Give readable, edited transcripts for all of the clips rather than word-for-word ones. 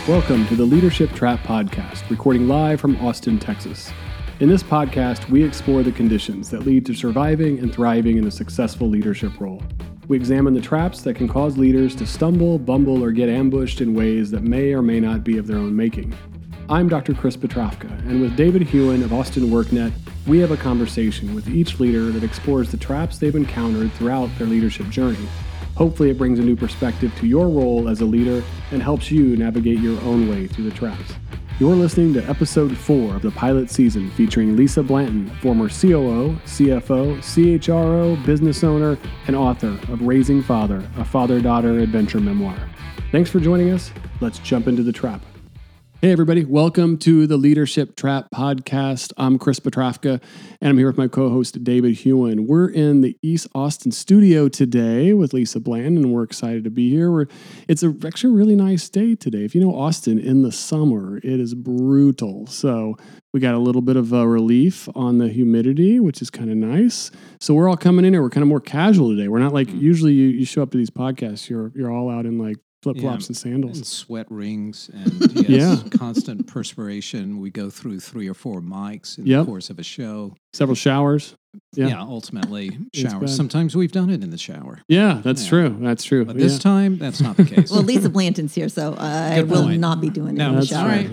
Welcome to the Leadership Trap Podcast, recording live from Austin, Texas. In this podcast, we explore the conditions that lead to surviving and thriving in a successful leadership role. We examine the traps that can cause leaders to stumble, bumble, or get ambushed in ways that may or may not be of their own making. I'm Dr. Chris Petrovka, and with David Hewen of Austin WorkNet, we have a conversation with each leader that explores the traps they've encountered throughout their leadership journey. Hopefully it brings a new perspective to your role as a leader and helps you navigate your own way through the traps. You're listening to episode 4 of the pilot season featuring Lisa Blanton, former COO, CFO, CHRO, business owner, and author of Raising Father, a father-daughter adventure memoir. Thanks for joining us. Let's jump into the trap. Hey everybody, welcome to the Leadership Trap Podcast. I'm Chris Petrovka, and I'm here with my co-host David Hewen. We're in the East Austin studio today with Lisa Blanton, and we're excited to be here. It's actually a really nice day today. If you know Austin, in the summer, it is brutal. So we got a little bit of a relief on the humidity, which is kind of nice. So we're all coming in here. We're kind of more casual today. We're not like, usually you show up to these podcasts, you're all out in like flip-flops and sandals. And sweat rings and constant perspiration. We go through 3 or 4 mics in the course of a show. Several showers. Yeah, ultimately showers. Sometimes we've done it in the shower. Yeah, that's true. That's true. But this time, that's not the case. Well, Lisa Blanton's here, so I will not be doing it in the shower. Right.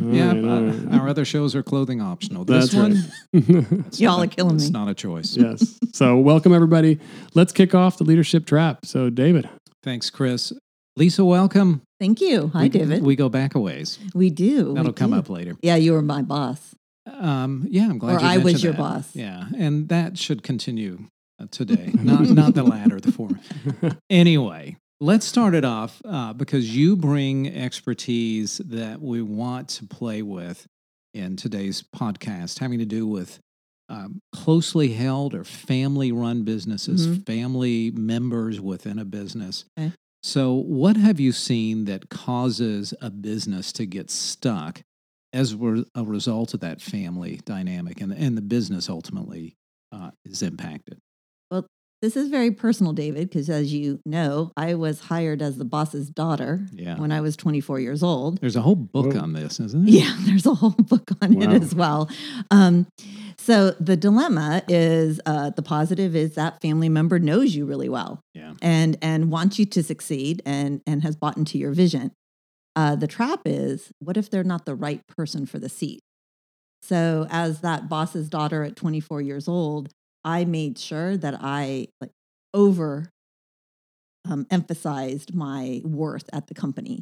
Our other shows are clothing optional. This one, y'all are killing me. It's not a choice. Yes. So welcome, everybody. Let's kick off the Leadership Trap. So, David. Thanks, Chris. Lisa, welcome. Thank you. Hi, David. We go back a ways. We do. That'll come up later. Yeah, you were my boss. I'm glad you mentioned I was your that. boss. Yeah, and that should continue today, not the latter, the former. Anyway, let's start it off because you bring expertise that we want to play with in today's podcast, having to do with closely held or family-run businesses, family members within a business. Okay. So what have you seen that causes a business to get stuck as a result of that family dynamic and the business ultimately is impacted? Well, this is very personal, David, because as you know, I was hired as the boss's daughter when I was 24 years old. There's a whole book on this, isn't there? Yeah, there's a whole book on it as well. So the dilemma is the positive is that family member knows you really well and wants you to succeed and has bought into your vision. The trap is, what if they're not the right person for the seat? So as that boss's daughter at 24 years old, I made sure that I emphasized my worth at the company.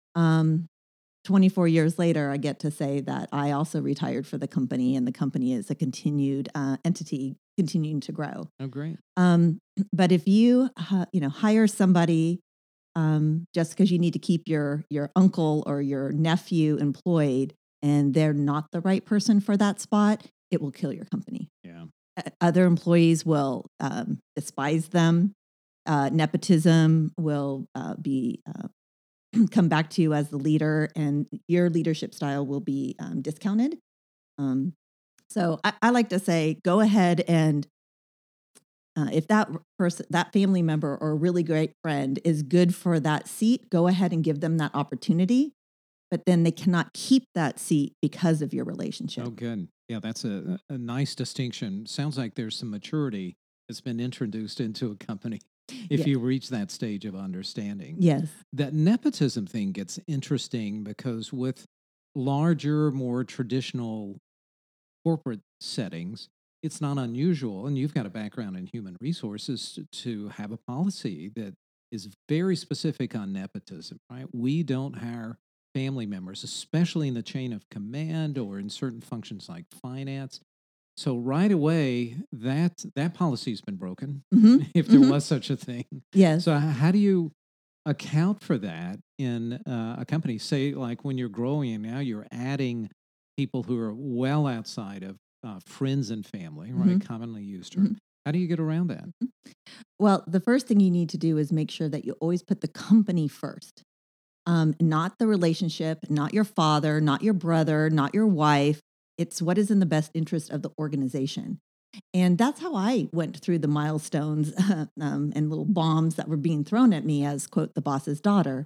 24 years later, I get to say that I also retired for the company, and the company is a continued entity continuing to grow. Oh, great. But if you hire somebody just because you need to keep your uncle or your nephew employed, and they're not the right person for that spot, it will kill your company. Yeah. Other employees will despise them. Nepotism will come back to you as the leader, and your leadership style will be discounted. So I like to say, go ahead and if that person, that family member or a really great friend is good for that seat, go ahead and give them that opportunity. But then they cannot keep that seat because of your relationship. Oh, good. Yeah, that's a nice distinction. Sounds like there's some maturity that's been introduced into a company if you reach that stage of understanding. Yes. That nepotism thing gets interesting because with larger, more traditional corporate settings, it's not unusual, and you've got a background in human resources, to have a policy that is very specific on nepotism, right? We don't hire family members, especially in the chain of command or in certain functions like finance. So right away, that policy's been broken, if there was such a thing. Yes. So how do you account for that in a company? Say, like when you're growing and now you're adding people who are well outside of friends and family, right? Commonly used term. How do you get around that? Well, the first thing you need to do is make sure that you always put the company first. Not the relationship, not your father, not your brother, not your wife. It's what is in the best interest of the organization. And that's how I went through the milestones and little bombs that were being thrown at me as, quote, the boss's daughter.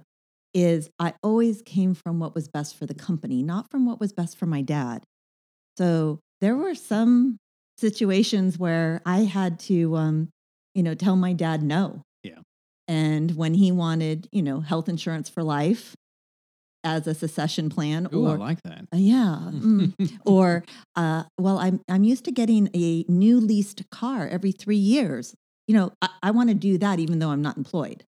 is I always came from what was best for the company, not from what was best for my dad. So there were some situations where I had to, tell my dad no. Yeah. And when he wanted, health insurance for life as a succession plan, Ooh, I or like that. or I'm used to getting a new leased car every 3 years. I want to do that even though I'm not employed.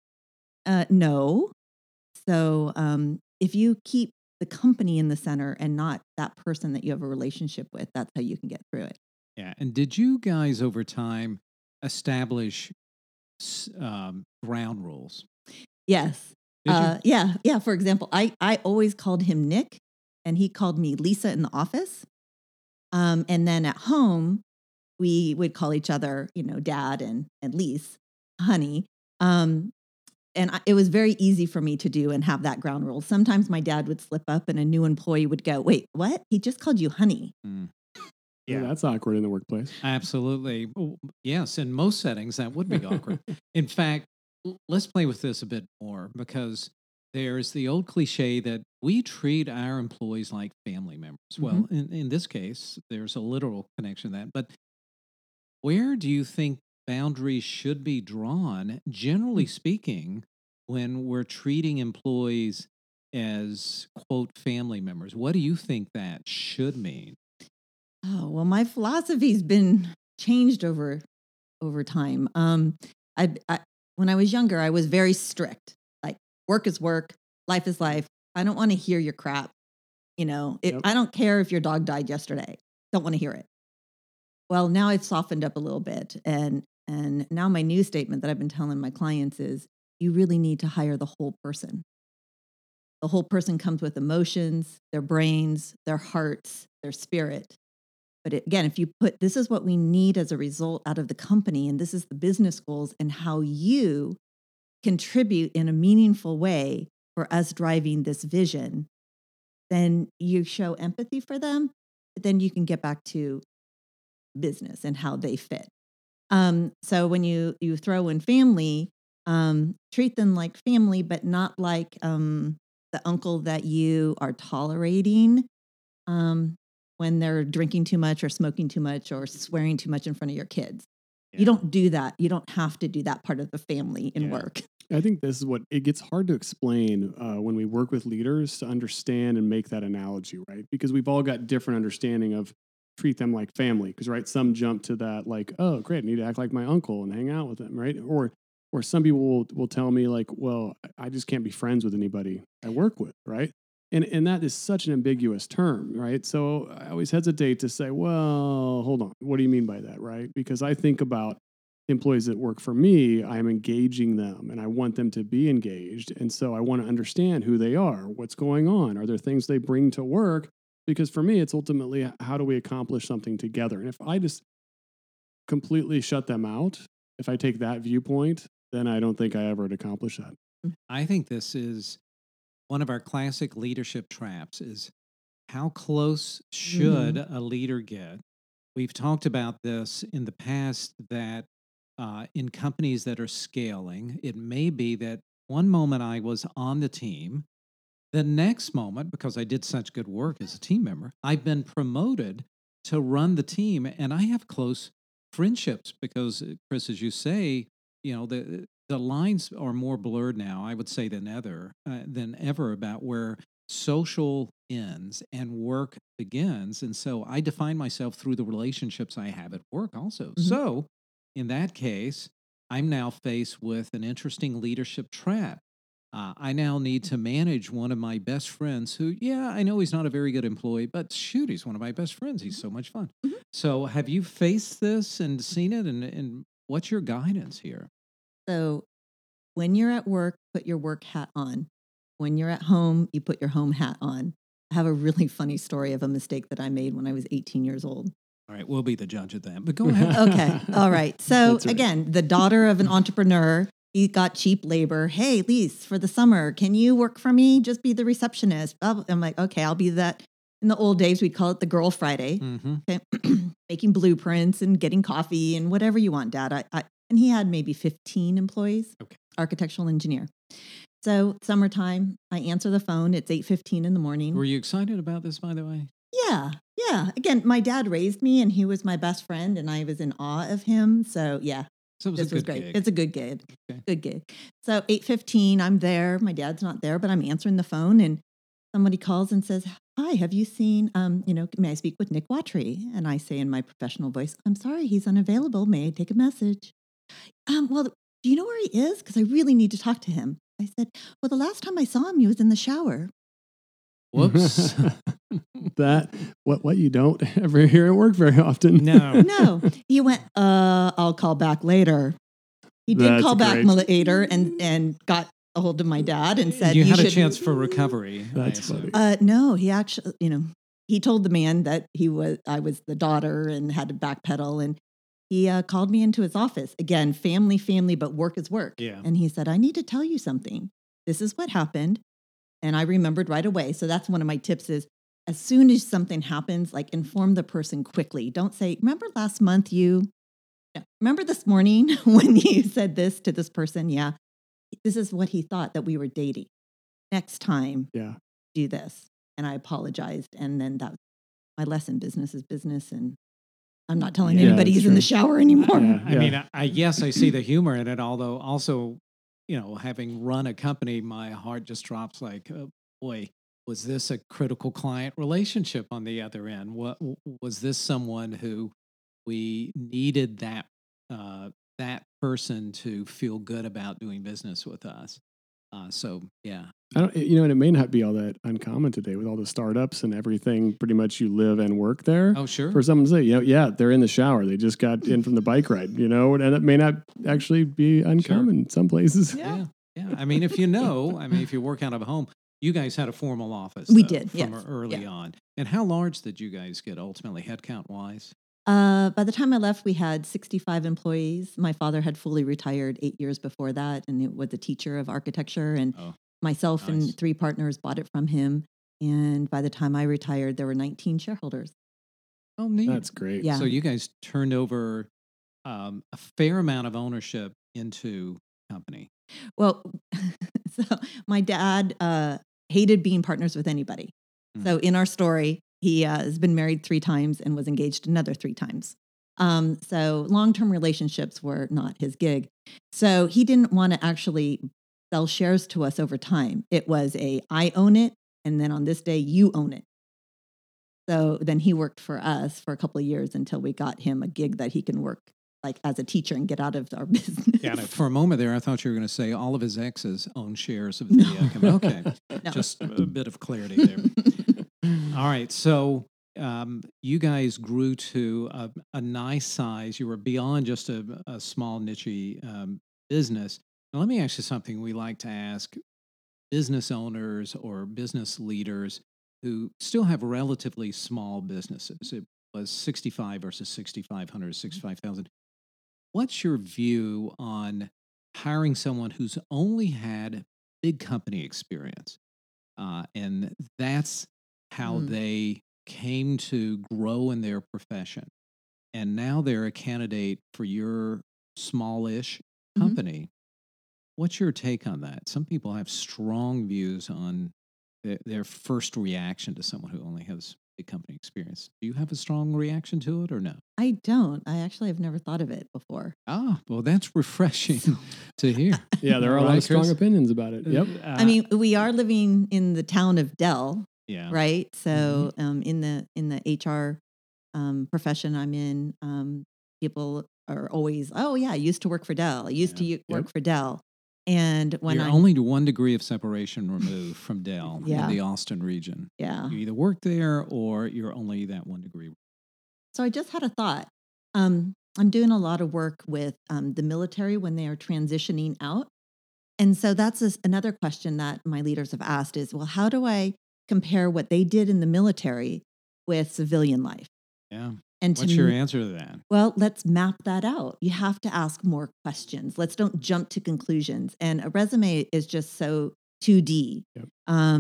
No. So if you keep the company in the center and not that person that you have a relationship with, that's how you can get through it. Yeah. And did you guys over time establish ground rules? Yes. Did you? Yeah. For example, I always called him Nick, and he called me Lisa in the office. And then at home, we would call each other, Dad and Lise, honey. It was very easy for me to do and have that ground rule. Sometimes my dad would slip up, and a new employee would go, "Wait, what? He just called you honey." Yeah, that's awkward in the workplace. Absolutely. Oh, yes, in most settings, that would be awkward. In fact, let's play with this a bit more, because there's the old cliche that we treat our employees like family members. Well, in this case, there's a literal connection to that. But where do you think boundaries should be drawn, generally speaking, when we're treating employees as, quote, family members? What do you think that should mean? Oh, well, my philosophy's been changed over time. I when I was younger, I was very strict. Like, work is work, life is life. I don't want to hear your crap. Yep. I don't care if your dog died yesterday. Don't want to hear it. Well, now I've softened up a little bit, and now my new statement that I've been telling my clients is, you really need to hire the whole person. The whole person comes with emotions, their brains, their hearts, their spirit. But again, if you put, this is what we need as a result out of the company, and this is the business goals and how you contribute in a meaningful way for us driving this vision, then you show empathy for them, but then you can get back to business and how they fit. So when you throw in family, treat them like family, but not like the uncle that you are tolerating when they're drinking too much or smoking too much or swearing too much in front of your kids. Yeah. You don't do that. You don't have to do that part of the family in work. I think this is what it gets hard to explain when we work with leaders to understand and make that analogy, right? Because we've all got different understanding of treat them like family. Because, right, some jump to that like, oh, great, I need to act like my uncle and hang out with them, right? Or some people will tell me like, well, I just can't be friends with anybody I work with, right? And that is such an ambiguous term, right? So I always hesitate to say, well, hold on, what do you mean by that, right? Because I think about employees that work for me, I'm engaging them and I want them to be engaged. And so I want to understand who they are, what's going on. Are there things they bring to work? Because for me, it's ultimately, how do we accomplish something together? And if I just completely shut them out, if I take that viewpoint, then I don't think I ever would accomplish that. I think this is one of our classic leadership traps, is how close should a leader get? We've talked about this in the past, that in companies that are scaling, it may be that one moment I was on the team, the next moment, because I did such good work as a team member, I've been promoted to run the team, and I have close friendships because, Chris, as you say, the lines are more blurred now, I would say, than ever about where social ends and work begins. And so I define myself through the relationships I have at work also. So in that case, I'm now faced with an interesting leadership trap. I now need to manage one of my best friends who, I know he's not a very good employee, but shoot, he's one of my best friends. He's so much fun. So have you faced this and seen it? And what's your guidance here? So when you're at work, put your work hat on. When you're at home, you put your home hat on. I have a really funny story of a mistake that I made when I was 18 years old. All right, we'll be the judge of that, but go ahead. Okay, all right. So again, the daughter of an entrepreneur, he got cheap labor. Hey, Lise, for the summer, can you work for me? Just be the receptionist. I'm like, okay, I'll be that. In the old days, we'd call it the Girl Friday. Okay? Making blueprints and getting coffee and whatever you want, Dad. And he had maybe 15 employees, architectural engineer. So summertime, I answer the phone. It's 8:15 in the morning. Were you excited about this, by the way? Yeah. Again, my dad raised me and he was my best friend and I was in awe of him. So yeah, So it was this a was good great. gig. It's a good gig. Okay. Good gig. So 8:15, I'm there. My dad's not there, but I'm answering the phone and somebody calls and says, "Hi, have you seen, may I speak with Nick Watry?" And I say in my professional voice, "I'm sorry, he's unavailable. May I take a message?" Well, do you know where he is? Because I really need to talk to him. I said, "Well, the last time I saw him, he was in the shower." Whoops. That what you don't ever hear at work very often. No. He went, I'll call back later. He did That's call back great. later and got a hold of my dad and said, you had a should chance for recovery. That's I assume. funny. No, he actually, he told the man that I was the daughter and had to backpedal. And he called me into his office. Again, family, but work is work. Yeah. And he said, "I need to tell you something. This is what happened." And I remembered right away. So that's one of my tips is as soon as something happens, like inform the person quickly. Don't say, "Remember last month remember this morning when you said this to this person?" Yeah. This is what he thought, that we were dating. Next time, Yeah. do this. And I apologized. And then that was my lesson. Business is business. And I'm not telling Yeah, anybody that's he's in the true. shower anymore. Yeah. I mean, yes, I see the humor in it, although also, having run a company, my heart just drops like, oh, boy, was this a critical client relationship on the other end? What was this someone who we needed that person to feel good about doing business with us? So yeah, I don't, and it may not be all that uncommon today with all the startups and everything. Pretty much you live and work there. oh sure, For someone to say, yeah, they're in the shower. They just got in from the bike ride, and it may not actually be uncommon in some places. yeah. I mean, if you work out of home, you guys had a formal office. We though, did, from yes. early on. And how large did you guys get ultimately, headcount wise? By the time I left, we had 65 employees. My father had fully retired 8 years before that, and it was a teacher of architecture. And myself nice. and 3 partners bought it from him. And by the time I retired, there were 19 shareholders. Oh, neat. That's great. Yeah. So you guys turned over a fair amount of ownership into company. Well, so my dad hated being partners with anybody. So in our story, he has been married 3 times and was engaged another 3 times. So long-term relationships were not his gig. So he didn't want to actually sell shares to us over time. It was I own it, and then on this day, you own it. So then he worked for us for a couple of years until we got him a gig that he can work like as a teacher and get out of our business. Yeah, for a moment there, I thought you were going to say all of his exes own shares of the company. Okay, No. just a bit of clarity there. All right, so you guys grew to a nice size. You were beyond just a small niche business. Now, let me ask you something we like to ask business owners or business leaders who still have relatively small businesses. It was 65 versus 6,500, 65,000. What's your view on hiring someone who's only had big company experience? And that's how they came to grow in their profession. And now they're a candidate for your smallish company. What's your take on that? Some people have strong views on their first reaction to someone who only has big company experience. Do you have a strong reaction to it or no? I don't. I actually have never thought of it before. Ah, well, that's refreshing to hear. Yeah, there are a lot of strong opinions about it. Yep. I mean, we are living in the town of Dell, Yeah. right? So in the HR profession I'm in, people are always, "Oh yeah, I used to work for Dell. I used to work for Dell." And when You're only 1 degree of separation removed from Dell in the Austin region. Yeah. You either work there or you're only that 1 degree. So I just had a thought. I'm doing a lot of work with the military when they are transitioning out. And so that's another question that my leaders have asked is, well, how do I compare what they did in the military with civilian life? Yeah. And what's your answer to that? Well, let's map that out. You have to ask more questions. Let's don't jump to conclusions. And a resume is just so 2D. Yep.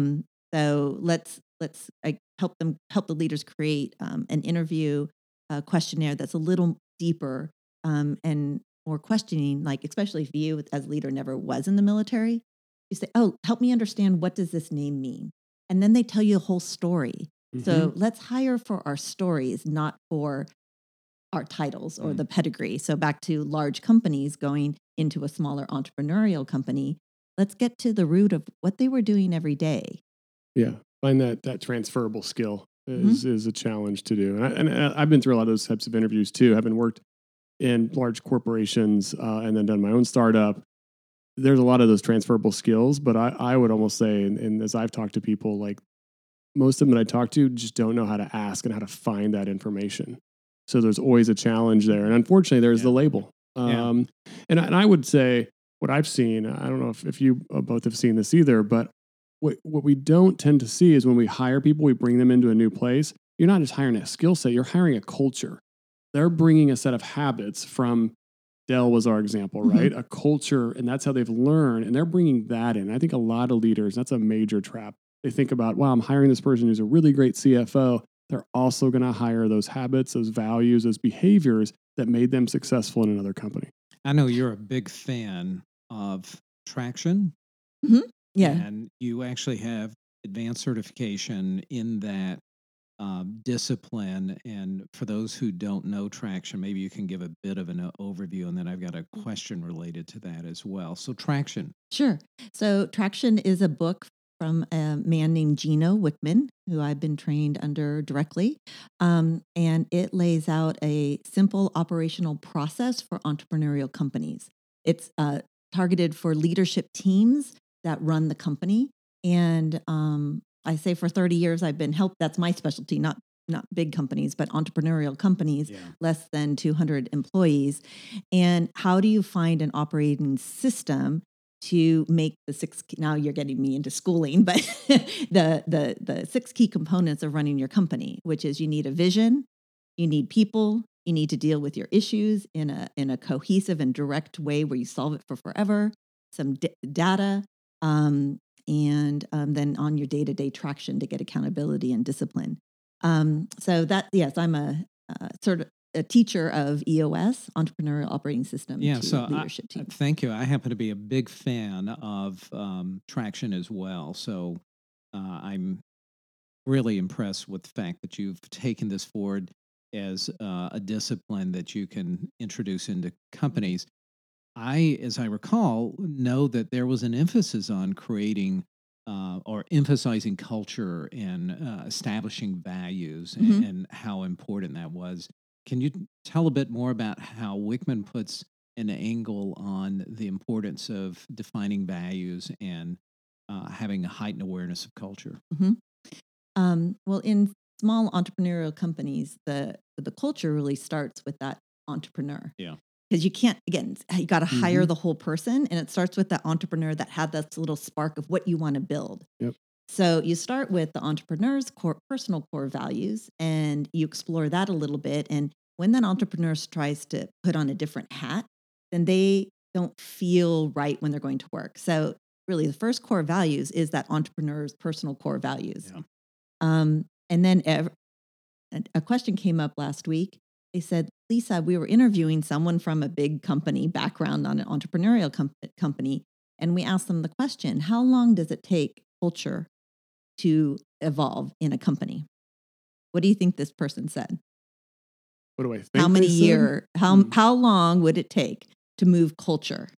So let's help the leaders create an interview questionnaire that's a little deeper and more questioning. Like especially if you as a leader never was in the military, you say, oh, help me understand, what does this name mean? And then they tell you the whole story. So let's hire for our stories, not for our titles or the pedigree. So back to large companies going into a smaller entrepreneurial company, let's get to the root of what they were doing every day. Yeah, find that transferable skill is a challenge to do. And I've been through a lot of those types of interviews too, having worked in large corporations and then done my own startup. There's a lot of those transferable skills, but I would almost say, and as I've talked to people, like most of them that I talk to just don't know how to ask and how to find that information. So there's always a challenge there. And unfortunately, there's the label. And I would say what I've seen, I don't know if you both have seen this either, but what we don't tend to see is when we hire people, we bring them into a new place. You're not just hiring a skill set, you're hiring a culture. They're bringing a set of habits from, Dell was our example, right? A culture, and that's how they've learned, and they're bringing that in. I think a lot of leaders, that's a major trap. They think about, wow, I'm hiring this person who's a really great CFO. They're also going to hire those habits, those values, those behaviors that made them successful in another company. I know you're a big fan of Traction. Yeah. And you actually have advanced certification in that discipline. And for those who don't know Traction, maybe you can give a bit of an overview, and then I've got a question related to that as well. So Traction. Sure. So Traction is a book from a man named Gino Wickman, who I've been trained under directly. And it lays out a simple operational process for entrepreneurial companies. It's targeted for leadership teams that run the company. And I say for 30 years, I've been that's my specialty, not big companies, but entrepreneurial companies, less than 200 employees. And how do you find an operating system to make now you're getting me into schooling, but the 6 key components of running your company, which is you need a vision, you need people, you need to deal with your issues in a cohesive and direct way where you solve it for forever, some data, and then on your day-to-day traction to get accountability and discipline. So that, yes, I'm a sort of a teacher of EOS, Entrepreneurial Operating System, to leadership team. Thank you. I happen to be a big fan of Traction as well. So I'm really impressed with the fact that you've taken this forward as a discipline that you can introduce into companies. As I recall, know that there was an emphasis on creating or emphasizing culture and establishing values and how important that was. Can you tell a bit more about how Wickman puts an angle on the importance of defining values and having a heightened awareness of culture? Well, in small entrepreneurial companies, the culture really starts with that entrepreneur. Yeah. Because you can't, again, you got to hire the whole person, and it starts with that entrepreneur that had that little spark of what you want to build. Yep. So you start with the entrepreneur's personal core values, and you explore that a little bit. And when that entrepreneur tries to put on a different hat, then they don't feel right when they're going to work. So really, the first core values is that entrepreneur's personal core values. Yeah. And then a question came up last week. They said, Lisa, we were interviewing someone from a big company background on an entrepreneurial company, and we asked them the question, how long does it take culture to evolve in a company? What do you think this person said? What do I think? How many years? How long would it take to move culture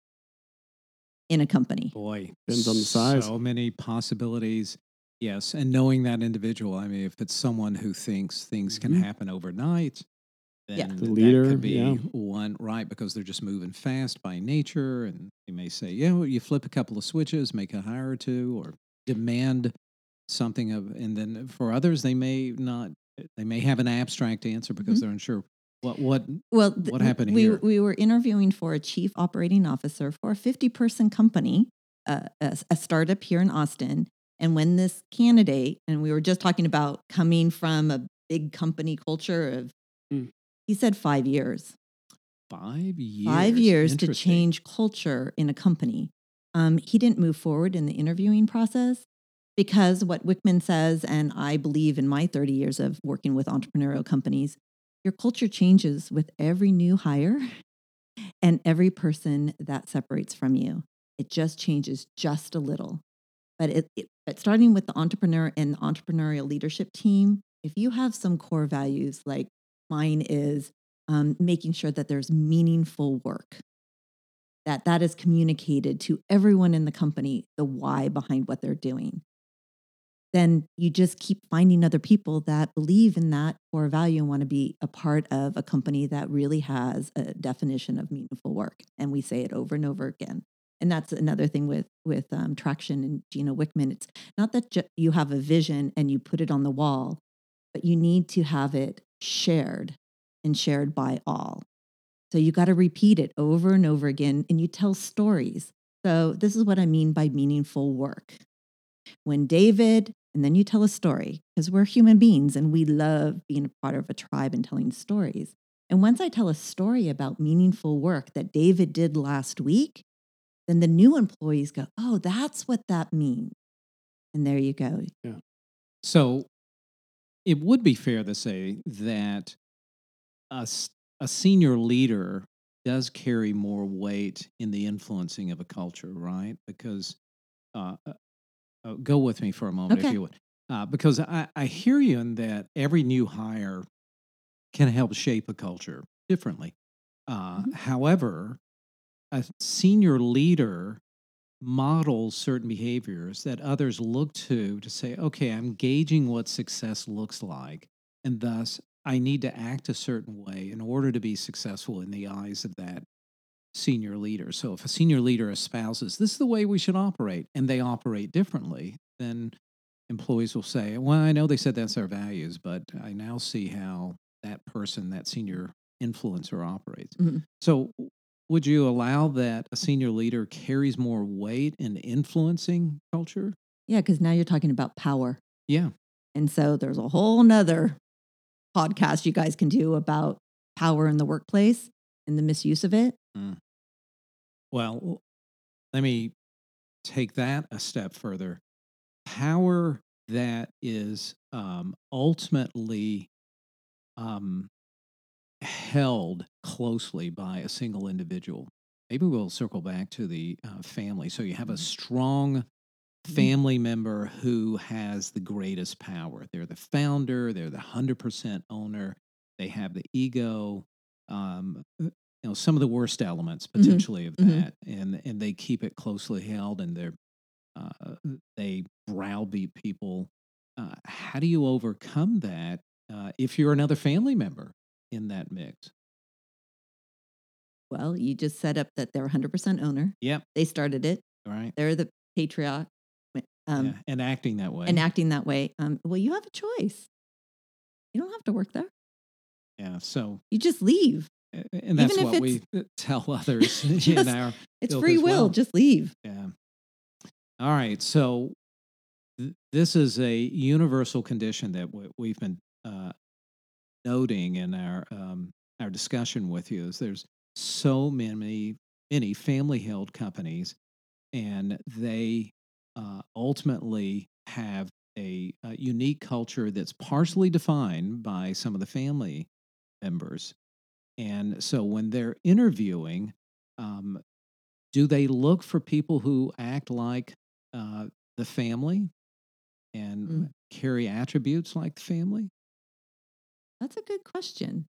in a company? Boy, depends on the size. So many possibilities. Yes, and knowing that individual. I mean, if it's someone who thinks things can happen overnight, then the leader that could be one, right? Because they're just moving fast by nature, and they may say, well, you flip a couple of switches, make a hire or two, or demand something of, and then for others, they may not. They may have an abstract answer because they're unsure. What happened here? We were interviewing for a chief operating officer for a 50-person company, a startup here in Austin. And when this candidate, and we were just talking about coming from a big company culture of, he said 5 years. 5 years. 5 years to change culture in a company. He didn't move forward in the interviewing process because what Wickman says, and I believe in my 30 years of working with entrepreneurial companies, your culture changes with every new hire and every person that separates from you. It just changes just a little. But starting with the entrepreneur and the entrepreneurial leadership team, if you have some core values, like mine is making sure that there's meaningful work, that is communicated to everyone in the company, the why behind what they're doing, then you just keep finding other people that believe in that core value and want to be a part of a company that really has a definition of meaningful work. And we say it over and over again. And that's another thing with Traction and Gino Wickman. It's not that you have a vision and you put it on the wall, but you need to have it shared and shared by all. So you got to repeat it over and over again, and you tell stories. So this is what I mean by meaningful work. When David, and then you tell a story, because we're human beings and we love being a part of a tribe and telling stories. And once I tell a story about meaningful work that David did last week, then the new employees go, oh, that's what that means. And there you go. Yeah. So it would be fair to say that a senior leader does carry more weight in the influencing of a culture, right? Because go with me for a moment, Okay. if you would. Because I hear you in that every new hire can help shape a culture differently. However, a senior leader models certain behaviors that others look to say, okay, I'm gauging what success looks like, and thus I need to act a certain way in order to be successful in the eyes of that senior leader. So if a senior leader espouses, this is the way we should operate, and they operate differently, then employees will say, well, I know they said that's our values, but I now see how that person, that senior influencer operates. Mm-hmm. So would you allow that a senior leader carries more weight in influencing culture? Yeah, because now you're talking about power. Yeah. And so there's a whole nother podcast you guys can do about power in the workplace and the misuse of it. Well, let me take that a step further. Power that is ultimately held closely by a single individual. Maybe we'll circle back to the family. So you have a strong family member who has the greatest power. They're the founder, they're the 100% owner, they have the ego, some of the worst elements potentially of that, and they keep it closely held, and they browbeat people. How do you overcome that if you're another family member in that mix? Well, you just set up that they're 100% owner. Yep. They started it. Right. They're the patriarch. And acting that way. And acting that way. Well, you have a choice. You don't have to work there. Yeah. So you just leave. And that's what we tell others in our it's free will. Well. Just leave. Yeah. All right. So this is a universal condition that we've been noting in our discussion with you. Is there's so many family-held companies, and they ultimately have a unique culture that's partially defined by some of the family members. And so when they're interviewing, do they look for people who act like the family and carry attributes like the family? That's a good question.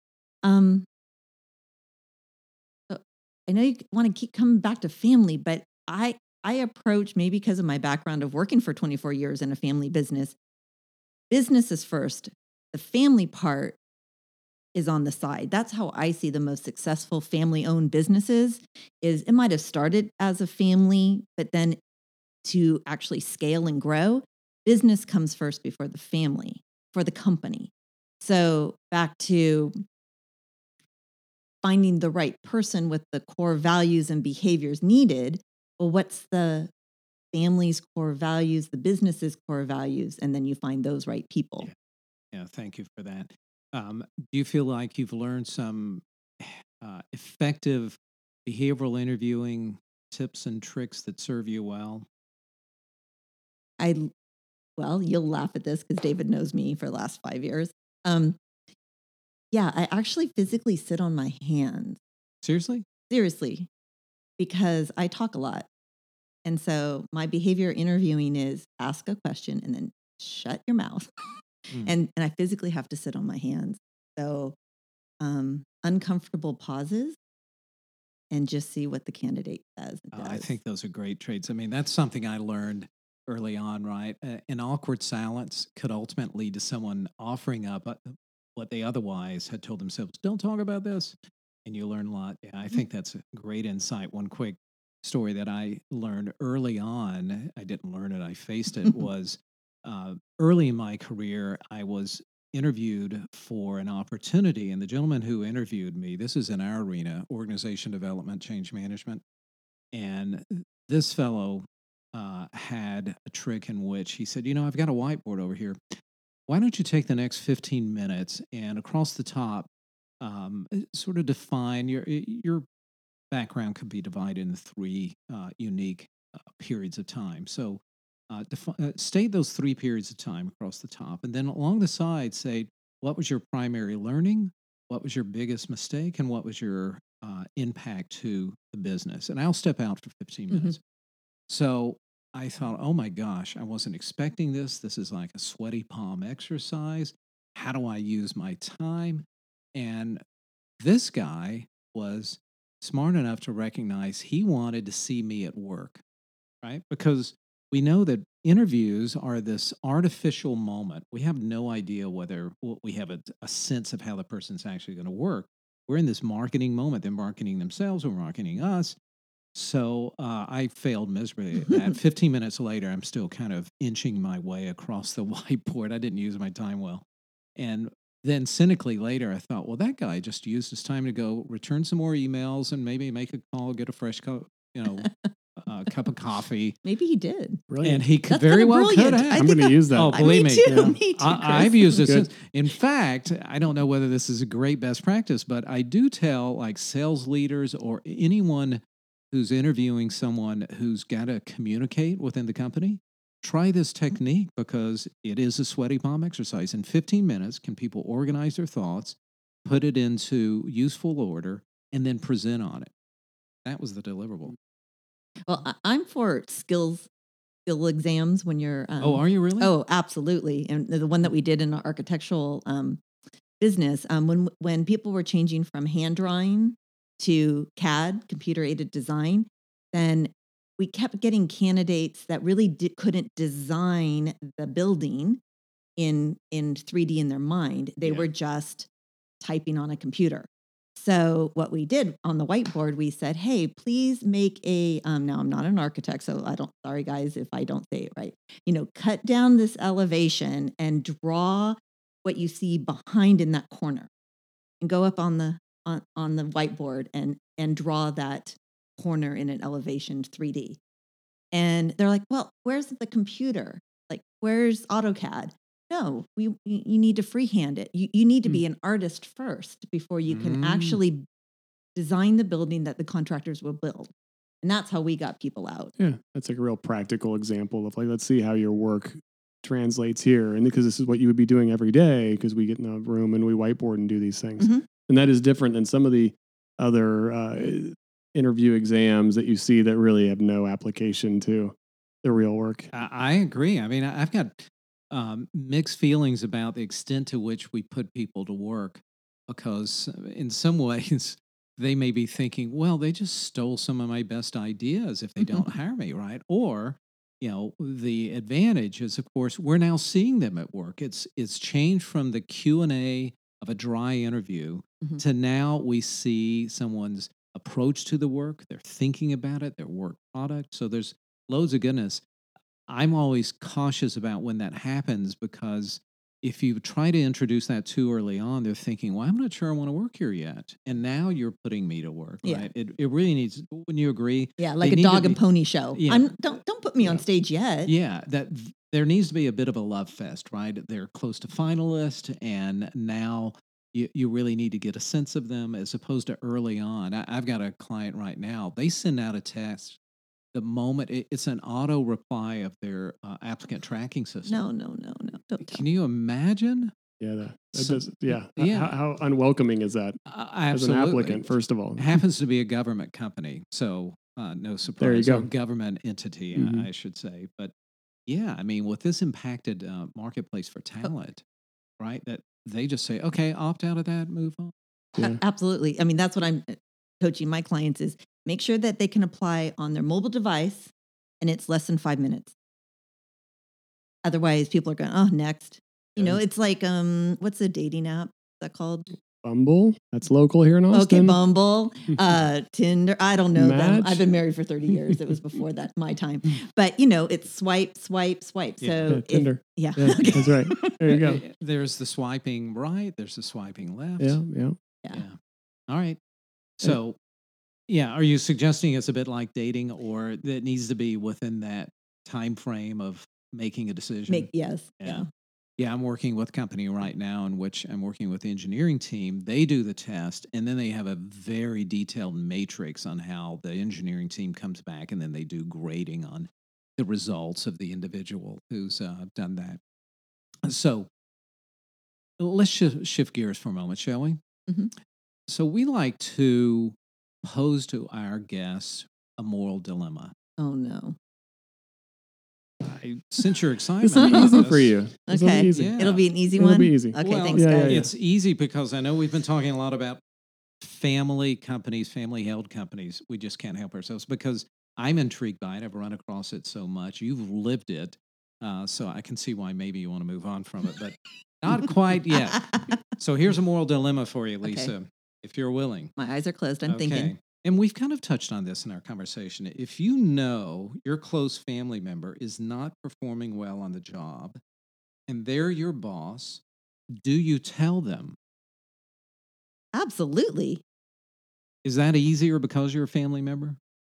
So I know you want to keep coming back to family, but I approach, maybe because of my background of working for 24 years in a family business, business is first. The family part is on the side. That's how I see the most successful family-owned businesses. Is it might have started as a family, but then to actually scale and grow, business comes first before the family, for the company. So back to finding the right person with the core values and behaviors needed. Well, what's the family's core values, the business's core values, and then you find those right people. Yeah, thank you for that. Do you feel like you've learned some effective behavioral interviewing tips and tricks that serve you well? Well, you'll laugh at this because David knows me for the last 5 years. Yeah, I actually physically sit on my hands. Seriously? Seriously. because I talk a lot. And so my behavior interviewing is ask a question and then shut your mouth. And I physically have to sit on my hands. So uncomfortable pauses and just see what the candidate says. And I does. think those are great traits. I mean, that's something I learned early on, right? An awkward silence could ultimately lead to someone offering up what they otherwise had told themselves, don't talk about this. And you learn a lot. Yeah, I think that's a great insight. One quick story that I learned early on, I didn't learn it, I faced it, was early in my career, I was interviewed for an opportunity. And the gentleman who interviewed me, this is in our arena, organization development, change management. And this fellow had a trick in which he said, I've got a whiteboard over here. Why don't you take the next 15 minutes and across the top, sort of define your background could be divided into three unique periods of time. So state those 3 periods of time across the top. And then along the side, say, what was your primary learning? What was your biggest mistake? And what was your impact to the business? And I'll step out for 15 minutes. So I thought, oh my gosh, I wasn't expecting this. This is like a sweaty palm exercise. How do I use my time? And this guy was smart enough to recognize he wanted to see me at work, right? Because we know that interviews are this artificial moment. We have no idea whether we have a sense of how the person's actually going to work. We're in this marketing moment. They're marketing themselves, we're marketing us. So I failed miserably. At 15 minutes later, I'm still kind of inching my way across the whiteboard. I didn't use my time well. And then cynically later, I thought, well, that guy just used his time to go return some more emails and maybe make a call, get a fresh cup of coffee. Maybe he did. Brilliant. And he could That's very kinda well could brilliant. have. I'm going to use that. Oh, believe me. Me too. Yeah. Me too, I've Chris. used this. Good. In fact, I don't know whether this is a great best practice, but I do tell like sales leaders or anyone who's interviewing someone who's got to communicate within the company, try this technique because it is a sweaty palm exercise. In 15 minutes, can people organize their thoughts, put it into useful order, and then present on it? That was the deliverable. Well, I'm for skill exams when you're. Oh, are you really? Oh, absolutely. And the one that we did in our architectural business, when people were changing from hand drawing to CAD, computer aided design, then we kept getting candidates that really couldn't design the building in 3D in their mind. They were just typing on a computer. So what we did on the whiteboard, we said, hey, please make a, now I'm not an architect, so sorry guys if I don't say it right, cut down this elevation and draw what you see behind in that corner and go up on the whiteboard and draw that corner in an elevation 3D. And they're like, well, where's the computer? Like, where's AutoCAD? No, you need to freehand it. You need to be an artist first before you can actually design the building that the contractors will build. And that's how we got people out. Yeah, that's like a real practical example of like, let's see how your work translates here. And because this is what you would be doing every day, because we get in a room and we whiteboard and do these things. And that is different than some of the other interview exams that you see that really have no application to the real work. I agree. I mean, I've got mixed feelings about the extent to which we put people to work, because in some ways they may be thinking, well, they just stole some of my best ideas if they don't hire me, right? Or, the advantage is, of course, we're now seeing them at work. It's changed from the Q&A of a dry interview to now we see someone's approach to the work. They're thinking about it, their work product. So there's loads of goodness. I'm always cautious about when that happens, because if you try to introduce that too early on, they're thinking, well, I'm not sure I want to work here yet. And now you're putting me to work, right? It really needs, wouldn't you agree? Yeah, like a dog and pony show. Yeah. Don't put me on stage yet. Yeah, that there needs to be a bit of a love fest, right? They're close to finalist, and now you really need to get a sense of them, as opposed to early on. I've got a client right now. They send out a text the moment it's an auto reply of their applicant tracking system. No. Can you imagine? Yeah, Yeah. How unwelcoming is that as an applicant, first of all? It happens to be a government company. So no There you surprise, go. or government entity, Mhm. I should say. But yeah, I mean, with this impacted marketplace for talent, right? That they just say, okay, opt out of that, move on. Yeah. Absolutely. I mean, that's what I'm coaching my clients is make sure that they can apply on their mobile device and it's less than 5 minutes. Otherwise, people are going, oh, next. You know, Yeah. it's like, what's the dating app that called? Bumble. That's local here in Okay, Austin. Bumble, Tinder. I don't know them. Match. I've been married for 30 years. It was before that, my time. But, you know, it's swipe, swipe, swipe. Yeah. So, Yeah, if, Tinder. yeah. Yeah, that's right. There you go. There's the swiping right, there's the swiping left. Yeah, yeah. Yeah. All right. So, yeah, are you suggesting it's a bit like dating, or that it needs to be within that time frame of making a decision? Yes. Yeah. Yeah, I'm working with a company right now in which I'm working with the engineering team. They do the test, and then they have a very detailed matrix on how the engineering team comes back, and then they do grading on the results of the individual who's done that. So let's shift gears for a moment, shall we? Mhm. So we like to pose to our guests a moral dilemma. Oh, no. I sense your excitement. This will be about easy this. for you. This will be Okay. easy. Yeah. It'll be an easy It'll one. be easy. Okay. Well, Thanks, yeah, guys. yeah. It's easy because I know we've been talking a lot about family companies, family held companies. We just can't help ourselves because I'm intrigued by it. I've run across it so much. You've lived it. So I can see why maybe you want to move on from it, but not quite yet. So here's a moral dilemma for you, Lisa, if you're willing. My eyes are closed. I'm thinking. And we've kind of touched on this in our conversation. If you know your close family member is not performing well on the job and they're your boss, do you tell them? Absolutely. Is that easier because you're a family member?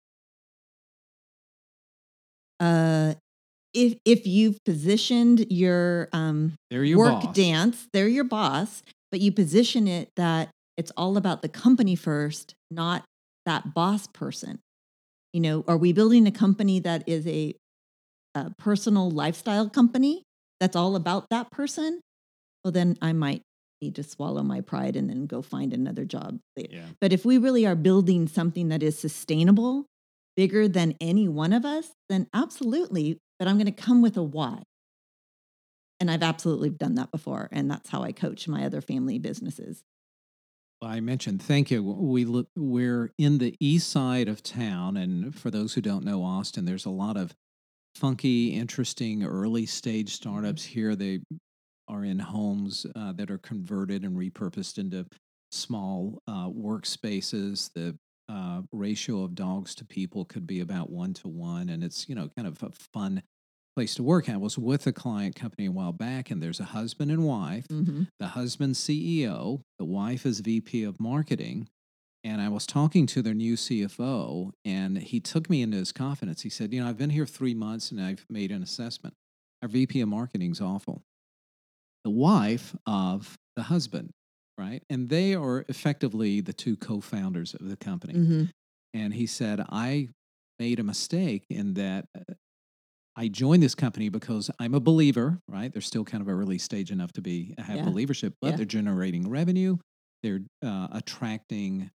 If you've positioned your They're your work boss. dance, they're your boss, but you position it that it's all about the company first, not that boss person. You know, are we building a company that is a personal lifestyle company that's all about that person? Well, then I might need to swallow my pride and then go find another job later. Yeah. But if we really are building something that is sustainable, bigger than any one of us, then absolutely. But I'm going to come with a why. And I've absolutely done that before. And that's how I coach my other family businesses. Well, I mentioned, thank you. We're in the east side of town. And for those who don't know Austin, there's a lot of funky, interesting early stage startups here. They are in homes that are converted and repurposed into small workspaces. The ratio of dogs to people could be about 1-to-1, and it's kind of a fun place to work. I was with a client company a while back, and there's a husband and wife. Mm-hmm. The husband's CEO, the wife is VP of marketing. And I was talking to their new CFO, and he took me into his confidence. He said, I've been here 3 months and I've made an assessment. Our VP of marketing's awful. The wife of the husband, right? And they are effectively the two co-founders of the company. Mm-hmm. And he said, I made a mistake in that I joined this company because I'm a believer, right? They're still kind of early stage enough to have believership, but they're generating revenue. They're attracting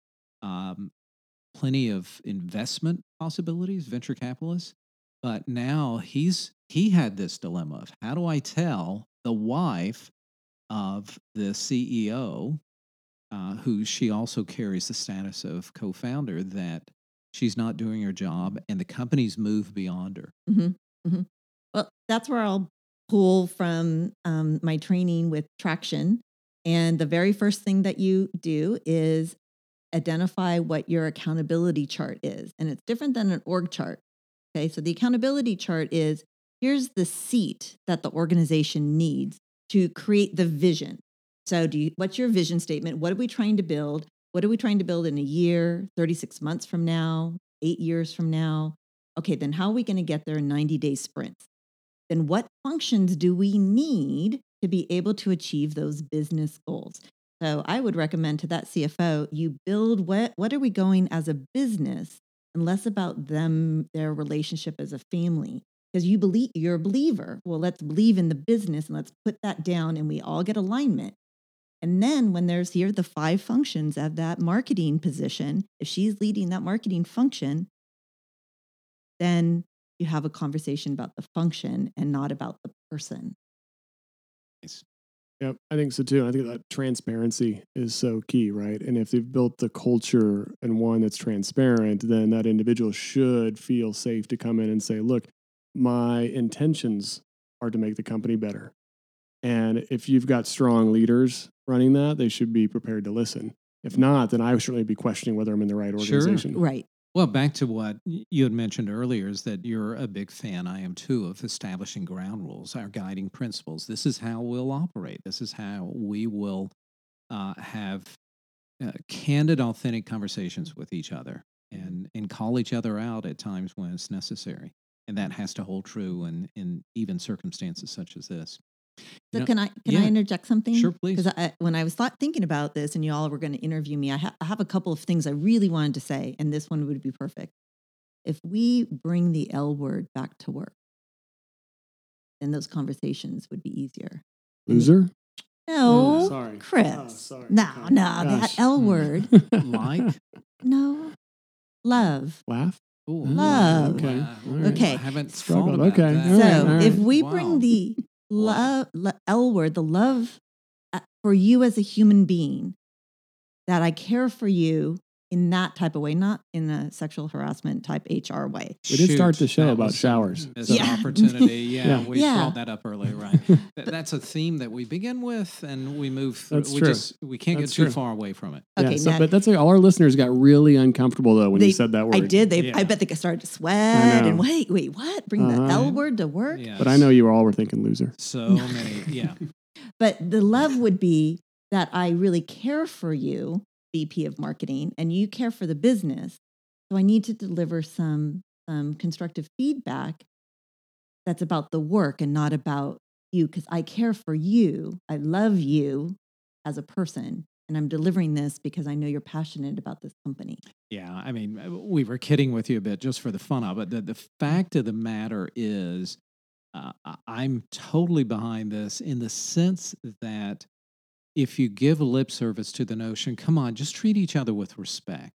plenty of investment possibilities, venture capitalists. But now he had this dilemma of how do I tell the wife of the CEO, who she also carries the status of co-founder, that she's not doing her job and the company's moved beyond her. Mm-hmm. Mm-hmm. Well, that's where I'll pull from my training with Traction. And the very first thing that you do is identify what your accountability chart is. And it's different than an org chart. Okay, so the accountability chart is here's the seat that the organization needs to create the vision. So what's your vision statement? What are we trying to build? What are we trying to build in a year, 36 months from now, 8 years from now? Okay, then how are we going to get there in 90-day sprints? Then what functions do we need to be able to achieve those business goals? So I would recommend to that CFO, you build what are we going as a business and less about their relationship as a family. Because you're a believer. Well, let's believe in the business and let's put that down and we all get alignment. And then when there's here the 5 functions of that marketing position, if she's leading that marketing function, then you have a conversation about the function and not about the person. Nice. Yep, I think so too. I think that transparency is so key, right? And if they've built the culture and one that's transparent, then that individual should feel safe to come in and say, look, my intentions are to make the company better. And if you've got strong leaders running that, they should be prepared to listen. If not, then I would certainly be questioning whether I'm in the right organization. Right. Well, back to what you had mentioned earlier is that you're a big fan, I am too, of establishing ground rules, our guiding principles. This is how we'll operate. This is how we will have candid, authentic conversations with each other and call each other out at times when it's necessary. And that has to hold true in even circumstances such as this. So can I interject something? Sure, please. Because when I was thinking about this and you all were going to interview me, I have a couple of things I really wanted to say, and this one would be perfect. If we bring the L word back to work, then those conversations would be easier. Loser? No, sorry. Chris. Oh, sorry. No, Okay. that Gosh. L word. Like? No, love. Laugh? Ooh, Love. Okay. Wow. All right. Okay. I haven't Struggled. thought about Okay. that. All right, So all right. if we Wow. bring the L word, the love for you as a human being, that I care for you in that type of way, not in a sexual harassment type HR way. We did start the Shoot, show that about was showers. It's an Yeah. opportunity. Yeah, Yeah. we Yeah. brought that up earlier, right? That's a theme that we begin with, and we move through. That's we true. We can't That's get too true. far away from it. Okay, Yeah, now, but that's like all our listeners got really uncomfortable though when you They- said that word. I did. I Yeah. bet they started to sweat know. and wait, what? Bring the Uh-huh. L word to work? Yeah. But I know you all were thinking loser. So many. Yeah. But the love would be that I really care for you, VP of marketing, and you care for the business. So I need to deliver some constructive feedback that's about the work and not about you, because I care for you. I love you as a person. And I'm delivering this because I know you're passionate about this company. Yeah, I mean, we were kidding with you a bit just for the fun of it. The fact of the matter is, I'm totally behind this in the sense that if you give lip service to the notion, come on, just treat each other with respect,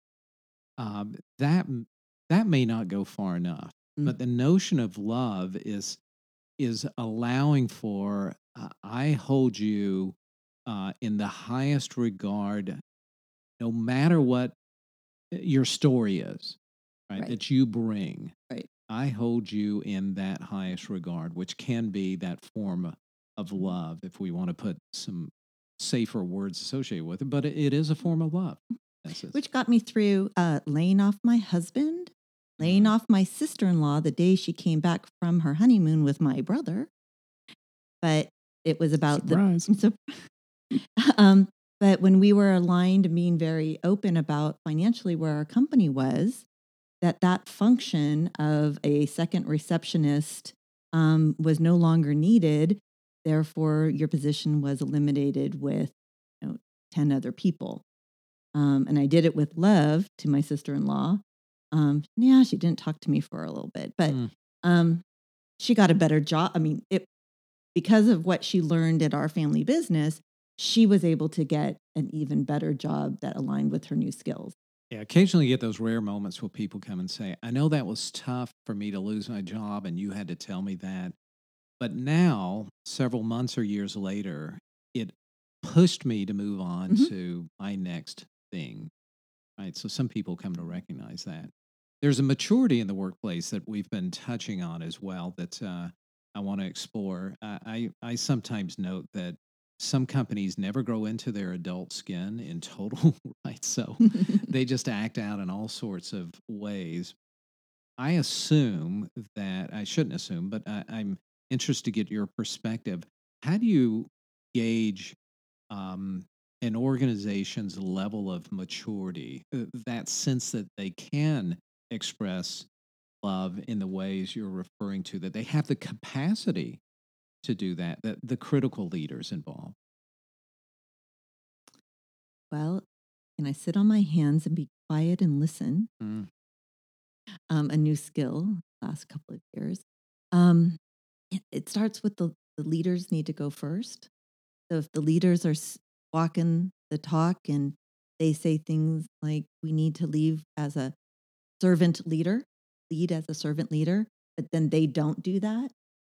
that may not go far enough. Mm. But the notion of love is allowing for I hold you in the highest regard, no matter what your story is, right? That you bring. Right. I hold you in that highest regard, which can be that form of love, if we want to put some safer words associated with it. But it is a form of love. Which got me through laying off my husband, laying off my sister-in-law the day she came back from her honeymoon with my brother. But it was about Surprise. but when we were aligned and being very open about financially where our company was, that function of a second receptionist was no longer needed. Therefore, your position was eliminated with 10 other people. And I did it with love to my sister-in-law. She didn't talk to me for a little bit, but she got a better job. I mean, because of what she learned at our family business, she was able to get an even better job that aligned with her new skills. Yeah, occasionally you get those rare moments where people come and say, I know that was tough for me to lose my job and you had to tell me that. But now, several months or years later, it pushed me to move on to my next thing. Right. So some people come to recognize that. There's a maturity in the workplace that we've been touching on as well that I want to explore. I sometimes note that some companies never grow into their adult skin in total, right? So they just act out in all sorts of ways. I assume that, I shouldn't assume, but I'm interested to get your perspective. How do you gauge an organization's level of maturity, that sense that they can express love in the ways you're referring to, that they have the capacity to do that, the critical leaders involved? Well, can I sit on my hands and be quiet and listen? A new skill last couple of years. It starts with the leaders need to go first. So if the leaders are walking the talk and they say things like, we need to leave as a servant leader, lead as a servant leader, but then they don't do that,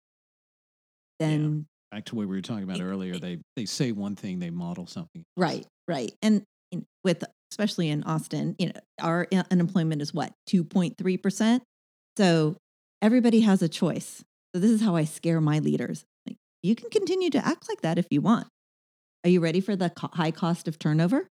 then Back to what we were talking about earlier, they say one thing, they model something else. right. And with especially in Austin, our unemployment is what, 2.3%. So everybody has a choice. So this is how I scare my leaders. Like, you can continue to act like that if you want. Are you ready for the high cost of turnover?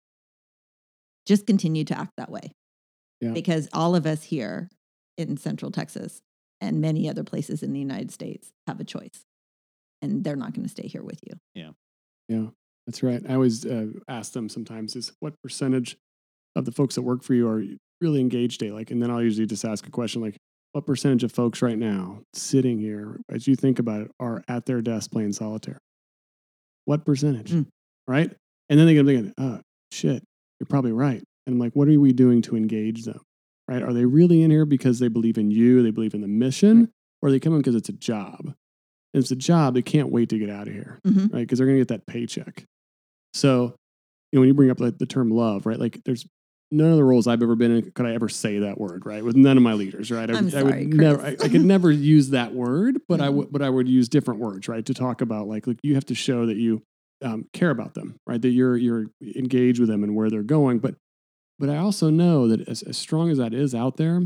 Just continue to act that way. Yeah. Because all of us here in Central Texas and many other places in the United States have a choice. And they're not going to stay here with you. Yeah, that's right. I always ask them sometimes is what percentage of the folks that work for you are really engaged day? Like, and then I'll usually just ask a question like, what percentage of folks right now sitting here, as you think about it, are at their desk playing solitaire? What percentage? Right? And then they get thinking, oh, shit, you're probably right. And I'm like, what are we doing to engage them? Right? Are they really in here because they believe in you, they believe in the mission, or are they coming because it's a job? And it's a job, they can't wait to get out of here, right? Because they're going to get that paycheck. So, when you bring up like the term love, right? Like there's none of the roles I've ever been in, could I ever say that word, right? With none of my leaders, right? I'm sorry, would never, I could never use that word, but I would use different words, right? To talk about like you have to show that you care about them, right? That you're engaged with them and where they're going. But I also know that as strong as that is out there,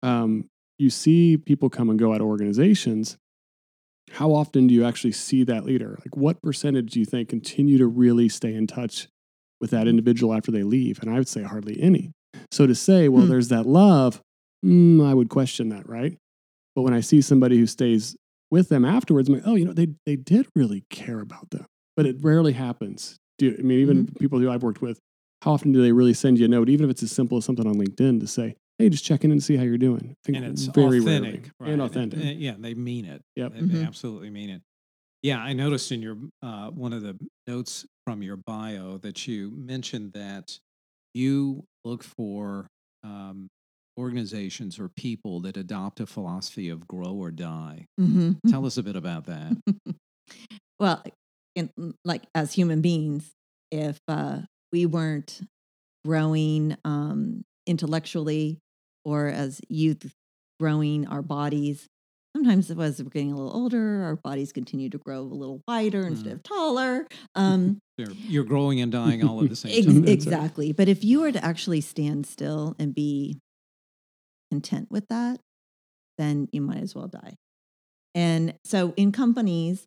you see people come and go out of organizations. How often do you actually see that leader? Like what percentage do you think continue to really stay in touch with that individual after they leave? And I would say hardly any. So to say, well, there's that love, I would question that, right? But when I see somebody who stays with them afterwards, I'm like, oh, they did really care about them. But it rarely happens. Even people who I've worked with, how often do they really send you a note, even if it's as simple as something on LinkedIn to say, hey, just check in and see how you're doing. I think And it's very authentic. rarely. Right? And authentic. They mean it. Yep. They absolutely mean it. Yeah, I noticed in your one of the notes from your bio that you mentioned that you look for organizations or people that adopt a philosophy of grow or die. Tell us a bit about that. Well, like as human beings, if we weren't growing intellectually or as youth growing our bodies, sometimes as we're getting a little older, our bodies continue to grow a little wider instead of taller. You're growing and dying all at the same time. Exactly. Right. But if you were to actually stand still and be content with that, then you might as well die. And so in companies,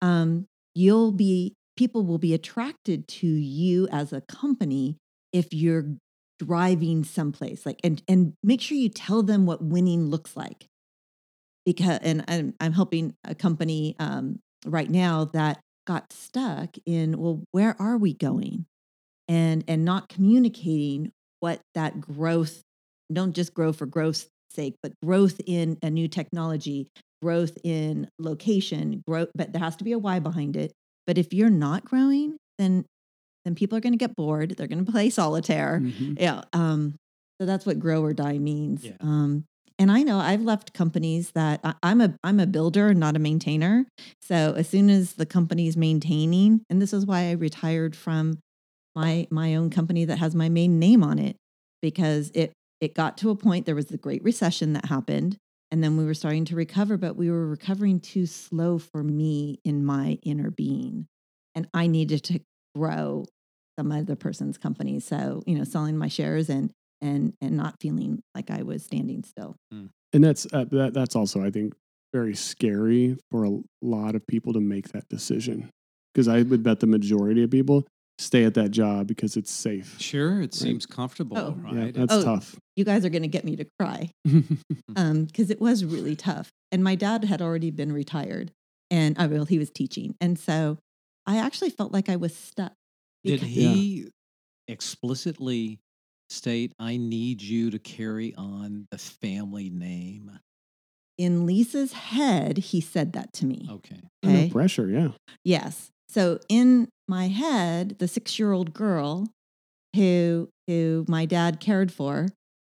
people will be attracted to you as a company if you're driving someplace, like, and make sure you tell them what winning looks like. Because, and I'm helping a company right now that got stuck in, well, where are we going? And not communicating what that growth, don't just grow for growth's sake, but growth in a new technology, growth in location, growth, but there has to be a why behind it. But if you're not growing, then people are going to get bored. They're going to play solitaire. Yeah. So that's what grow or die means. Yeah. And I know I've left companies that I'm a builder, not a maintainer. So as soon as the company's maintaining, and this is why I retired from my own company that has my main name on it, because it got to a point, there was the Great Recession that happened, and then we were starting to recover, but we were recovering too slow for me in my inner being. And I needed to grow some other person's company. So, selling my shares and not feeling like I was standing still. And that's also, I think, very scary for a lot of people to make that decision. Because I would bet the majority of people stay at that job because it's safe. Sure, it seems comfortable, right? Yeah, that's tough. You guys are going to get me to cry because it was really tough. And my dad had already been retired, and he was teaching, and so I actually felt like I was stuck. Did he explicitly state, I need you to carry on the family name? In Lisa's head, he said that to me. Okay. No pressure, yeah. Yes. So in my head, the 6-year-old girl who my dad cared for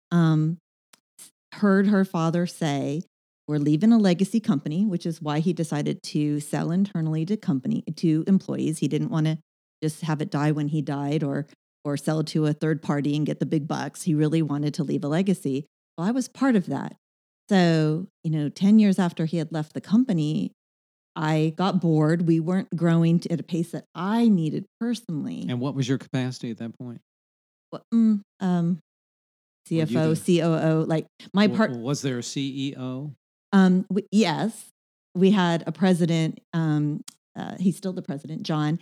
heard her father say, we're leaving a legacy company, which is why he decided to sell internally to employees. He didn't want to just have it die when he died or sell it to a third party and get the big bucks. He really wanted to leave a legacy. Well, I was part of that. So, 10 years after he had left the company, I got bored. We weren't growing at a pace that I needed personally. And what was your capacity at that point? CFO, COO, like my part. Was there a CEO? Yes, we had a president. He's still the president, John,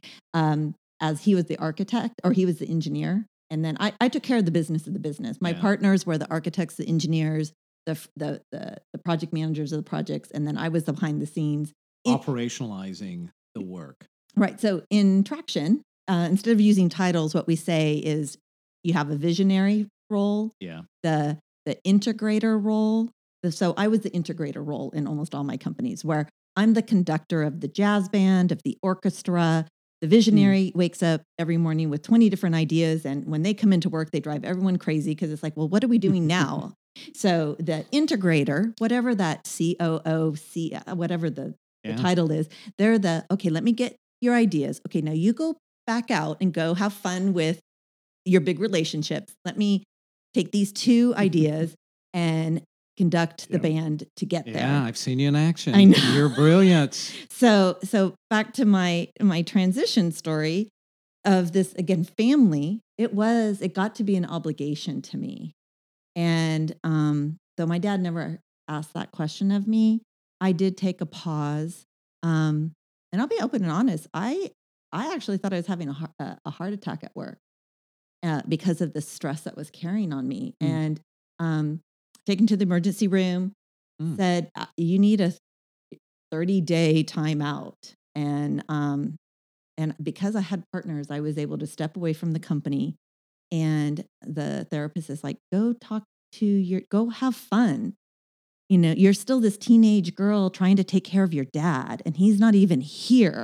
as he was the architect or he was the engineer. And then I took care of the business of the business. My partners were the architects, the engineers, the project managers of the projects. And then I was behind the scenes. Operationalizing the work. Right. So in Traction, instead of using titles, what we say is you have a visionary role, the integrator role. So I was the integrator role in almost all my companies, where I'm the conductor of the jazz band, of the orchestra. The visionary wakes up every morning with 20 different ideas. And when they come into work, they drive everyone crazy because it's like, well, what are we doing now? So the integrator, whatever that COO, whatever the title is, they're okay, let me get your ideas. Okay, now you go back out and go have fun with your big relationships. Let me take these 2 ideas and conduct the band to get there. Yeah, I've seen you in action. I know. You're brilliant. So back to my transition story of this, again, family, it got to be an obligation to me. And though my dad never asked that question of me, I did take a pause. And I'll be open and honest. I actually thought I was having a heart attack at work because of the stress that was carrying on me. And taken to the emergency room, said, you need a 30-day timeout. And because I had partners, I was able to step away from the company. And the therapist is like, go have fun. You're still this teenage girl trying to take care of your dad, and he's not even here.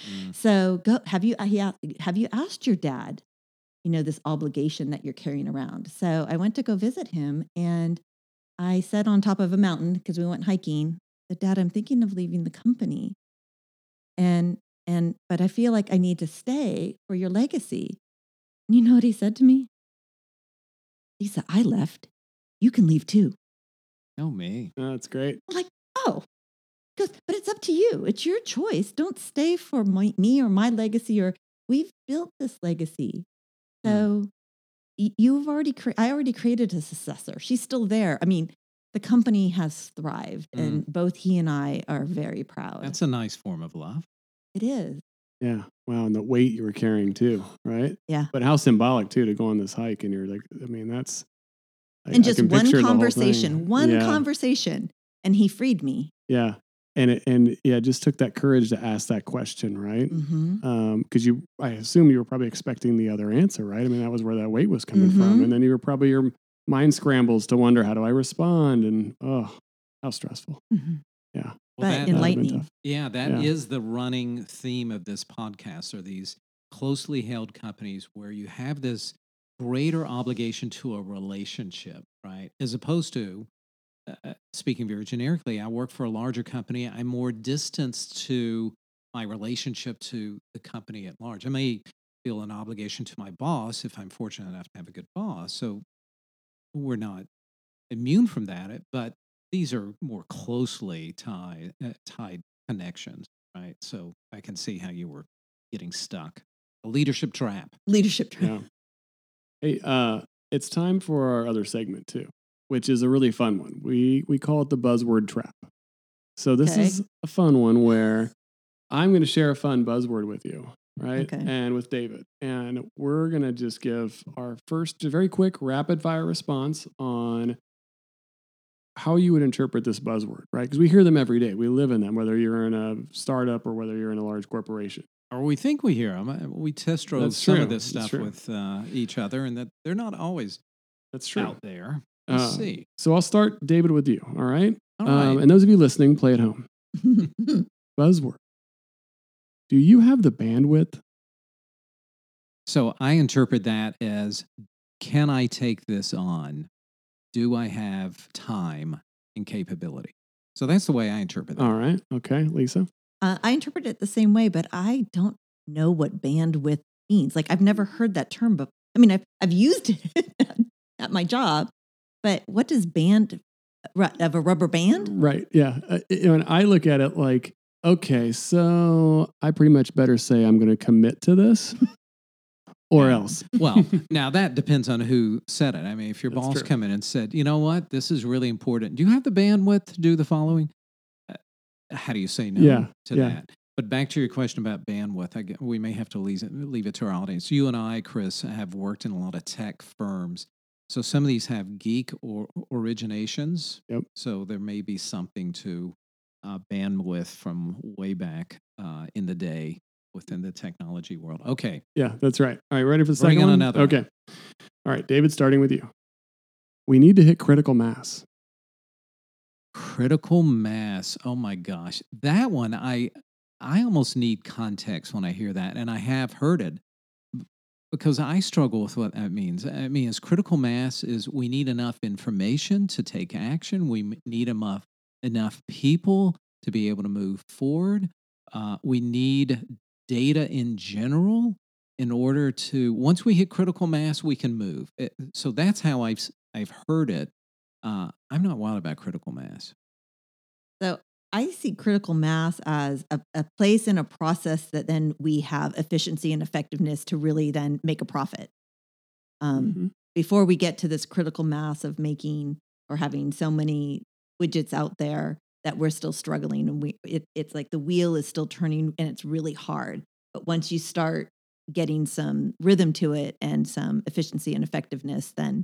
So go. Have you asked your dad, this obligation that you're carrying around? So I went to go visit him, and I said on top of a mountain, because we went hiking, that, Dad, I'm thinking of leaving the company. But I feel like I need to stay for your legacy. And you know what he said to me? He said, I left. You can leave too. Oh, me. Oh, that's great. I'm like, oh. He goes, but it's up to you. It's your choice. Don't stay for me or my legacy, or we've built this legacy. So I already created a successor. She's still there. I mean, the company has thrived, and both he and I are very proud. That's a nice form of love. It is. Yeah. Wow. And the weight you were carrying too, right? Yeah. But how symbolic too, to go on this hike and you're like, I mean, that's. And just one conversation, and he freed me. Yeah. And it just took that courage to ask that question, right? Because I assume you were probably expecting the other answer, right? I mean, that was where that weight was coming from. And then you were probably, your mind scrambles to wonder, how do I respond? And how stressful. Yeah. But enlightening. Yeah, that is the running theme of this podcast, are these closely held companies where you have this greater obligation to a relationship, right? As opposed to, speaking very generically, I work for a larger company. I'm more distanced to my relationship to the company at large. I may feel an obligation to my boss if I'm fortunate enough to have a good boss. So we're not immune from that, but these are more closely tied connections, right? So I can see how you were getting stuck. A leadership trap. Yeah. Hey, it's time for our other segment too, which is a really fun one. We call it the buzzword trap. So this is a fun one where I'm going to share a fun buzzword with you, right? Okay. And with David. And we're going to just give our first very quick rapid fire response on how you would interpret this buzzword, right? Because we hear them every day. We live in them, whether you're in a startup or whether you're in a large corporation. Or we think we hear them. We test drove some of this stuff with each other, and that they're not always out there. Let's see. So I'll start, David, with you. All right? All right. And those of you listening, play at home. Buzzword. Do you have the bandwidth? So I interpret that as, can I take this on? Do I have time and capability? So that's the way I interpret that. All right. Okay. Lisa? I interpret it the same way, but I don't know what bandwidth means. Like, I've never heard that term before. I mean, I've used it at my job, but what does bandwidth Of a rubber band? Right. Yeah. And I look at it like, okay, so I pretty much better say I'm going to commit to this or Yeah. else. Well, now that depends on who said it. I mean, if your That's boss true. come in and said, you know what, this is really important. Do you have the bandwidth to do the following? How do you say no to yeah. that? But back to your question about bandwidth, we may have to leave it to our audience. You and I, Chris, have worked in a lot of tech firms. So some of these have geek or originations. Yep. So there may be something to bandwidth from way back in the day within the technology world. Okay. Yeah, that's right. All right, ready for the Bring second on one? another. Okay. All right, David, starting with you. We need to hit critical mass. Critical mass. Oh my gosh. That one, I almost need context when I hear that. And I have heard it because I struggle with what that means. I mean, as critical mass is we need enough information to take action. We need enough people to be able to move forward. We need data in general in order to, once we hit critical mass, we can move. So that's how I've heard it. I'm not wild about critical mass. So I see critical mass as a place in a process that then we have efficiency and effectiveness to really then make a profit. Before we get to this critical mass of making or having so many widgets out there that we're still struggling, and it's like the wheel is still turning and it's really hard. But once you start getting some rhythm to it and some efficiency and effectiveness, then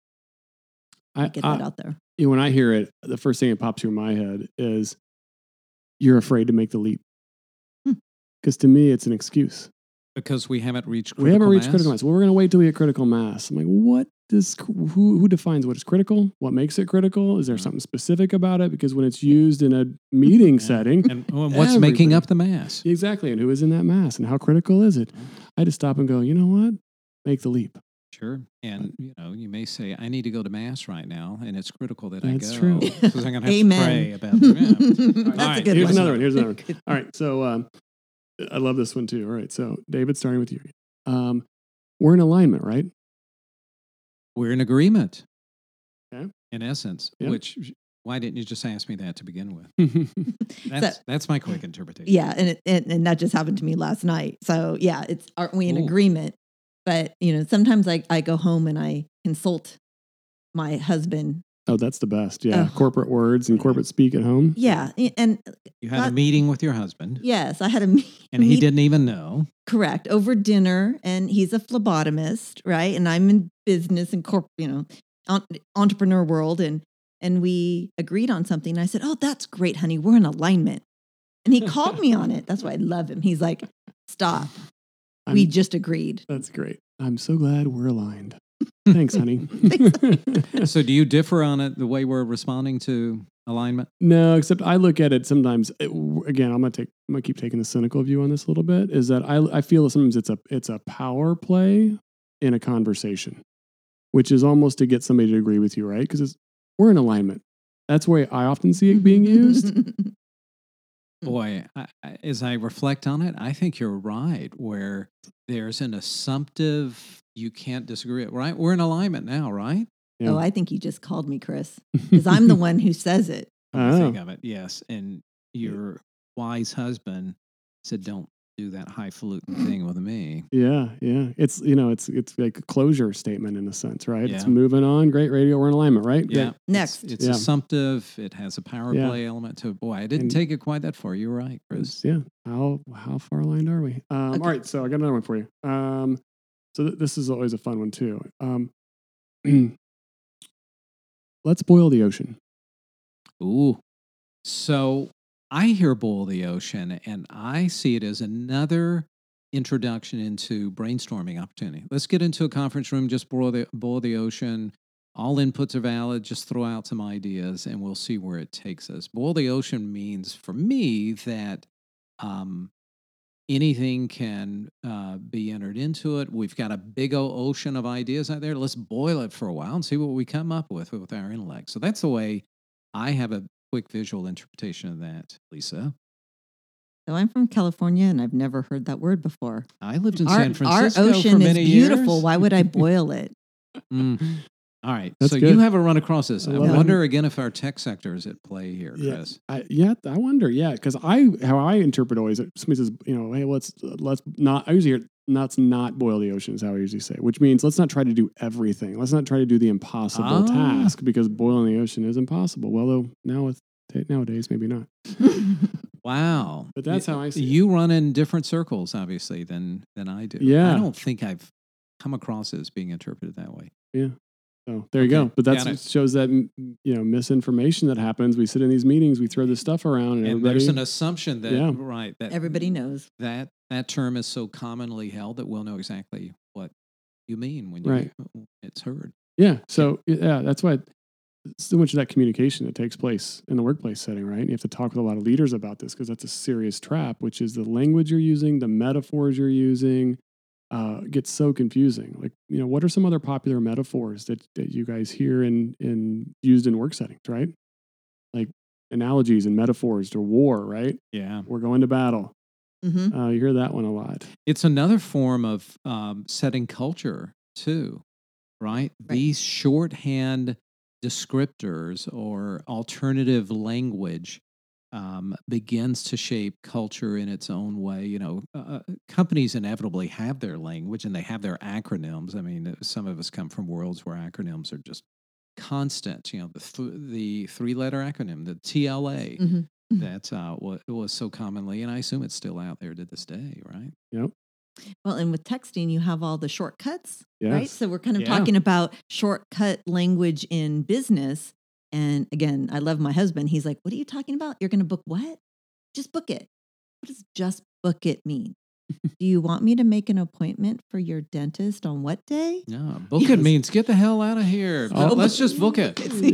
get that out there. When I hear it, the first thing that pops through my head is you're afraid to make the leap. Because to me, it's an excuse. Because we haven't reached critical We haven't reached mass? critical mass. Well, we're going to wait till we hit critical mass. I'm like, what does, who defines what is critical? What makes it critical? Is there something specific about it? Because when it's used in a meeting setting. And what's making up the mass? Exactly. And who is in that mass? And how critical is it? I just stop and go, you know what? Make the leap. Sure. And, you may say, I need to go to mass right now, and it's critical that That's I go. true. Because I'm going to have Amen. to pray about that. That's a good Here's one. another one. Here's another one. All right. So I love this one too. All right. So David, starting with you. We're in alignment, right? We're in agreement. Okay. In essence, Yep. which, why didn't you just ask me that to begin with? That's my quick interpretation. Yeah, and that just happened to me last night. So yeah, aren't we in Ooh. agreement? But sometimes I go home and I consult my husband. Oh, that's the best. Yeah. Oh. Corporate words and corporate speak at home. Yeah, and You had a meeting with your husband, yes, I had a and he didn't even know. correct over dinner, and he's a phlebotomist, right? And I'm in business and entrepreneur world, and we agreed on something. And I said, "Oh, that's great, honey. We're in alignment." And he called me on it. That's why I love him. He's like, "Stop. We just agreed." That's great. I'm so glad we're aligned. Thanks, honey. So do you differ on it, the way we're responding to alignment? No, except I look at it sometimes. Again, I'm gonna keep taking the cynical view on this a little bit. Is that I feel sometimes it's a power play in a conversation, which is almost to get somebody to agree with you, right? Because we're in alignment. That's the way I often see it being used. Boy, as I reflect on it, I think you're right. Where there's an assumptive, you can't disagree. Right? We're in alignment now, right? Yeah. Oh, I think you just called me, Chris, because I'm the one who says it. Come to think of it, yes. And your wise husband said, "Don't do that highfalutin thing with me." Yeah. It's it's like a closure statement in a sense, right? It's Yeah. moving on. Great radio. We're in alignment, right? Yeah. Great. Next. It's Yeah. assumptive. It has a power Yeah. play element to it. Boy, I didn't And- take it quite that far. You're right, Chris. Yeah. How far aligned are we? All right. So I got another one for you. So this is always a fun one too. Let's boil the ocean. Ooh. So I hear boil the ocean, and I see it as another introduction into brainstorming opportunity. Let's get into a conference room, just boil the ocean. All inputs are valid. Just throw out some ideas, and we'll see where it takes us. Boil the ocean means, for me, that anything can be entered into it. We've got a big old ocean of ideas out there. Let's boil it for a while and see what we come up with our intellect. So that's the way I have a quick visual interpretation of that, Lisa. So I'm from California, and I've never heard that word before. I lived in Our San Francisco ocean for is many beautiful. years. Why would I boil it? Mm. All right. That's so good. you haven't run across this. I love it. wonder again if our tech sector is at play here, Chris. I wonder. Yeah, because how I interpret always, somebody says, hey, let's not. I usually hear let's not boil the ocean is how I usually say, which means let's not try to do everything. Let's not try to do the impossible task because boiling the ocean is impossible. Well, though nowadays maybe not. Wow. But that's how I see it. You run in different circles, obviously, than I do. Yeah. I don't think I've come across it as being interpreted that way. Yeah. So there you go. But that shows that misinformation that happens. We sit in these meetings, we throw this stuff around, and there's an assumption that that everybody knows that term is so commonly held that we'll know exactly what you mean when it's heard. Yeah. So that's why so much of that communication that takes place in the workplace setting, right? You have to talk with a lot of leaders about this because that's a serious trap, which is the language you're using, the metaphors you're using. Gets so confusing. Like, what are some other popular metaphors that you guys hear and used in work settings, right? Like analogies and metaphors to war, right? Yeah. We're going to battle. Mm-hmm. You hear that one a lot. It's another form of setting culture too, right? These shorthand descriptors or alternative language begins to shape culture in its own way. Companies inevitably have their language and they have their acronyms. I mean, some of us come from worlds where acronyms are just constant. The three-letter acronym, the TLA. Mm-hmm. That's what it was so commonly, and I assume it's still out there to this day, right? Yep. Well, and with texting, you have all the shortcuts, Yes. right? So we're kind of talking about shortcut language in business. And again, I love my husband. He's like, what are you talking about? You're going to book what? Just book it. What does just book it mean? Do you want me to make an appointment for your dentist on what day? No, book it means get the hell out of here. Let's just book it.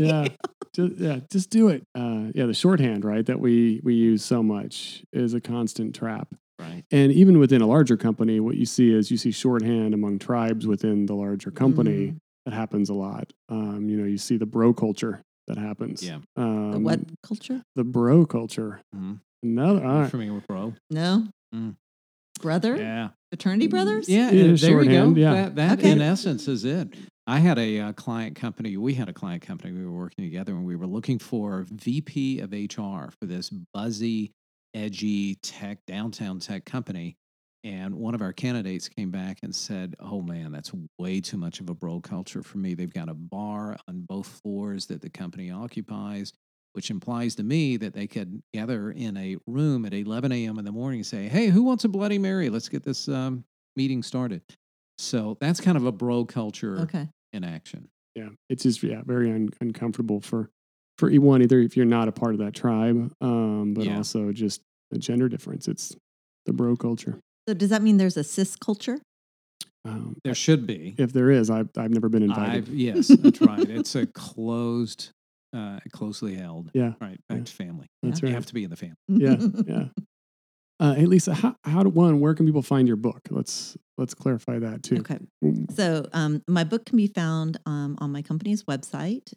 Just do it. The shorthand, right, that we use so much is a constant trap. Right. And even within a larger company, what you see shorthand among tribes within the larger company. That happens a lot. You see the bro culture that happens. Yeah. The what culture? The bro culture. Mm-hmm. Another. Familiar with bro? No. Brother? Yeah. Fraternity brothers? Yeah. There we go. Yeah. That in essence is it. I had a client company. We had a client company. We were working together and we were looking for VP of HR for this buzzy, edgy downtown tech company. And one of our candidates came back and said, oh, man, that's way too much of a bro culture for me. They've got a bar on both floors that the company occupies, which implies to me that they could gather in a room at 11 a.m. in the morning and say, hey, who wants a Bloody Mary? Let's get this meeting started. So that's kind of a bro culture in action. Yeah, it's just very uncomfortable for one, either if you're not a part of that tribe, but also just a gender difference. It's the bro culture. So does that mean there's a cis culture? There should be. If there is, I've never been invited. Yes, that's right. It's a closely held. Yeah. Right. Back to family. That's right. You have to be in the family. Yeah. Hey, Lisa, where can people find your book? Let's clarify that too. Okay. So my book can be found on my company's website,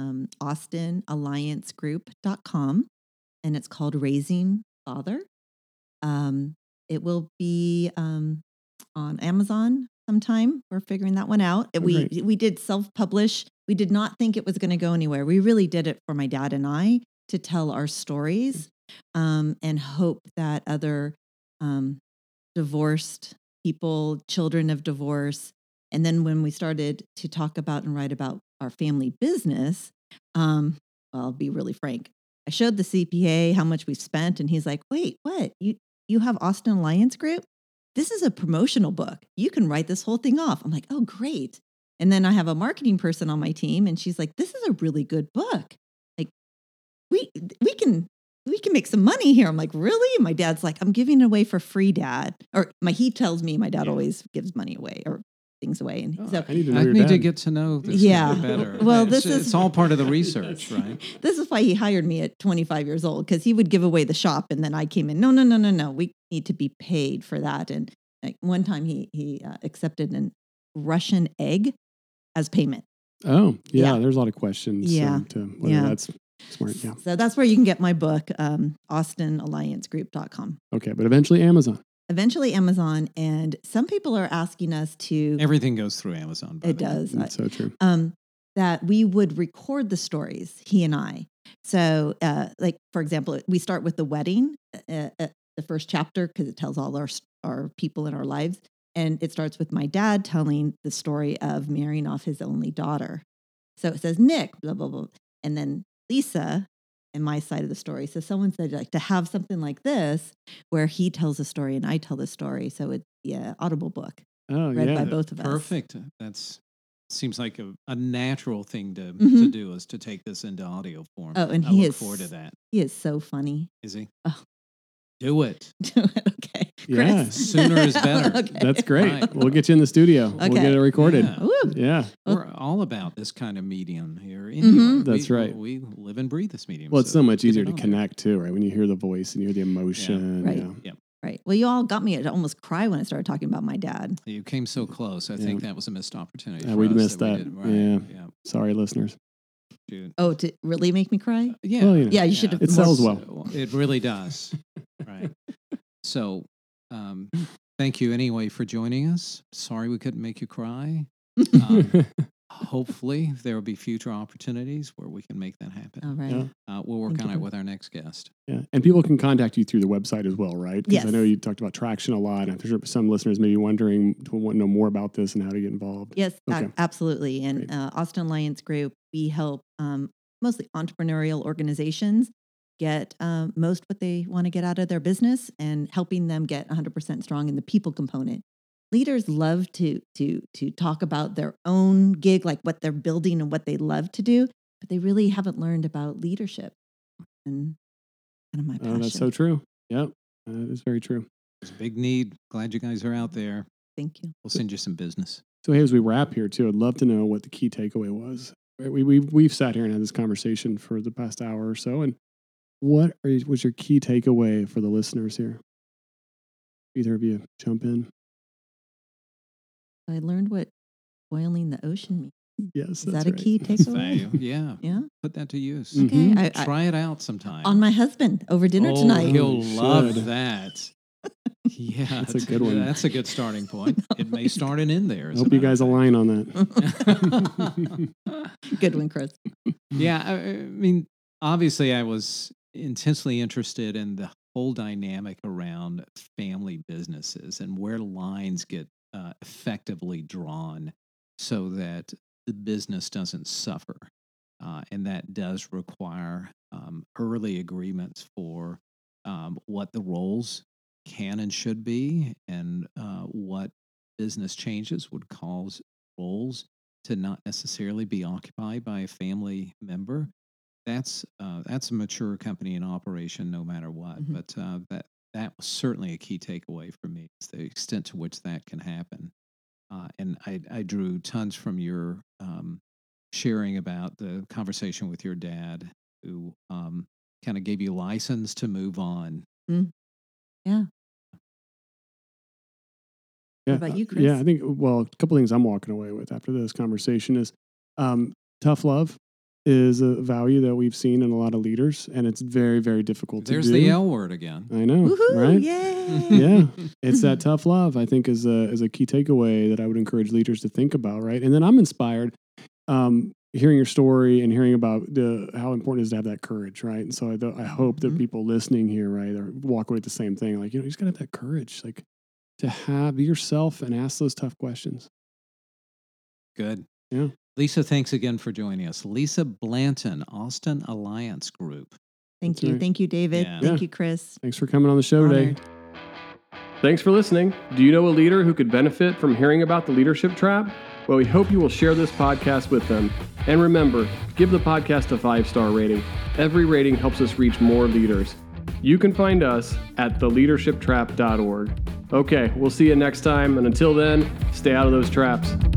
austinalliancegroup.com, and it's called Raising Father. It will be on Amazon sometime. We're figuring that one out. We did self-publish. We did not think it was going to go anywhere. We really did it for my dad and I to tell our stories and hope that other divorced people, children of divorce, and then when we started to talk about and write about our family business, I'll be really frank. I showed the CPA how much we spent, and he's like, wait, what? You have Austin Alliance Group? This is a promotional book. You can write this whole thing off. I'm like, oh, great. And then I have a marketing person on my team, and she's like, this is a really good book. Like, we can make some money here. I'm like, really? And my dad's like, I'm giving it away for free, Dad. He tells me my dad always gives money away or things away. And so I need to get to know this better. Well, it's all part of the research, right? This is why he hired me at 25 years old, because he would give away the shop, and then I came in. No. We need to be paid for that. And one time he accepted a Russian egg as payment. Oh, yeah. There's a lot of questions to whether that's smart. Yeah. So that's where you can get my book, austinalliancegroup.com. Okay, but eventually Amazon. And some people are asking us to... Everything goes through Amazon. It does. That's so true. that we would record the stories, he and I. So, like, for example, we start with the wedding, the first chapter, because it tells all our people in our lives. And it starts with my dad telling the story of marrying off his only daughter. So it says Nick, blah, blah, blah. And then Lisa and my side of the story. So someone said, like, to have something like this where he tells a story and I tell the story. So it's audible book read by both of us. Perfect. That's seems like a natural thing to do, is to take this into audio form. Oh, and I he look is forward to that. He is so funny. Is he? Oh. Do it. Okay. Yeah. Chris. Sooner is better. Okay. That's great. Right. We'll get you in the studio. We'll get it recorded. Yeah. Woo. Yeah. We're all about this kind of medium here. Anyway, That's right. We live and breathe this medium. Well, it's so much get easier it to on connect too, right? When you hear the voice and you hear the emotion. Right. Yeah. Yep. Right. Well, you all got me to almost cry when I started talking about my dad. You came so close. I think that was a missed opportunity. Yeah, for we us missed we that. did. Right. Yeah. Sorry, listeners. Dude. Oh, to really make me cry? Yeah. Well, you know. Yeah, you should have. It sells well. It really does. Right. So, thank you anyway for joining us. Sorry we couldn't make you cry. Hopefully there will be future opportunities where we can make that happen. All right. Yeah. We'll work Thank on you. it with our next guest. Yeah. And people can contact you through the website as well, right? Because I Yes. know you talked about Traction a lot. I'm sure some listeners may be wondering to want to know more about this and how to get involved. Yes, Okay. absolutely. And Great. Austin Alliance Group, we help mostly entrepreneurial organizations get most what they want to get out of their business, and helping them get 100% strong in the people component. Leaders love to talk about their own gig, like what they're building and what they love to do, but they really haven't learned about leadership. And kind of my passion. Oh, that's so true. Yep. That is very true. There's a big need. Glad you guys are out there. Thank you. We'll send you some business. So hey, as we wrap here too, I'd love to know what the key takeaway was. Right? We've sat here and had this conversation for the past hour or so, and what was your key takeaway for the listeners here? Either of you jump in. I learned what boiling the ocean means. Yes, Is that's that a right. key takeaway? Value. Yeah. Yeah. Put that to use. Mhm. Okay. Try it out sometime. On my husband over dinner tonight. He'll You love should. that. Yeah, That's a good one. That's a good starting point. It may start an end there. I as hope a you guys matter of align on that. fact. Good one, Chris. Yeah, I mean, obviously, I was intensely interested in the whole dynamic around family businesses and where lines get effectively drawn so that the business doesn't suffer. And that does require early agreements for what the roles can and should be, and what business changes would cause roles to not necessarily be occupied by a family member. That's a mature company in operation, no matter what. Mhm. But that was certainly a key takeaway for me, is the extent to which that can happen. And I drew tons from your sharing about the conversation with your dad, who kind of gave you license to move on. Yeah. Yeah. about you, Chris? Yeah, I think, well, a couple things I'm walking away with after this conversation is tough love is a value that we've seen in a lot of leaders, and it's very, very difficult There's to do. the L word again. I know, Woohoo! right? Yay! Yeah, it's that tough love, I think, is a key takeaway that I would encourage leaders to think about, right? And then I'm inspired hearing your story and hearing about how important it is to have that courage, right? And so I hope that people listening here, right, or walk away with the same thing. Like, you just got to have that courage, like, to be yourself and ask those tough questions. Good. Yeah. Lisa, thanks again for joining us. Lisa Blanton, Austin Alliance Group. Thank That's you. right. Thank you, David. Yeah. Thank Yeah. you, Chris. Thanks for coming on the show today. Honored. Thanks for listening. Do you know a leader who could benefit from hearing about the Leadership Trap? Well, we hope you will share this podcast with them. And remember, give the podcast a 5-star rating. Every rating helps us reach more leaders. You can find us at theleadershiptrap.org. Okay, we'll see you next time. And until then, stay out of those traps.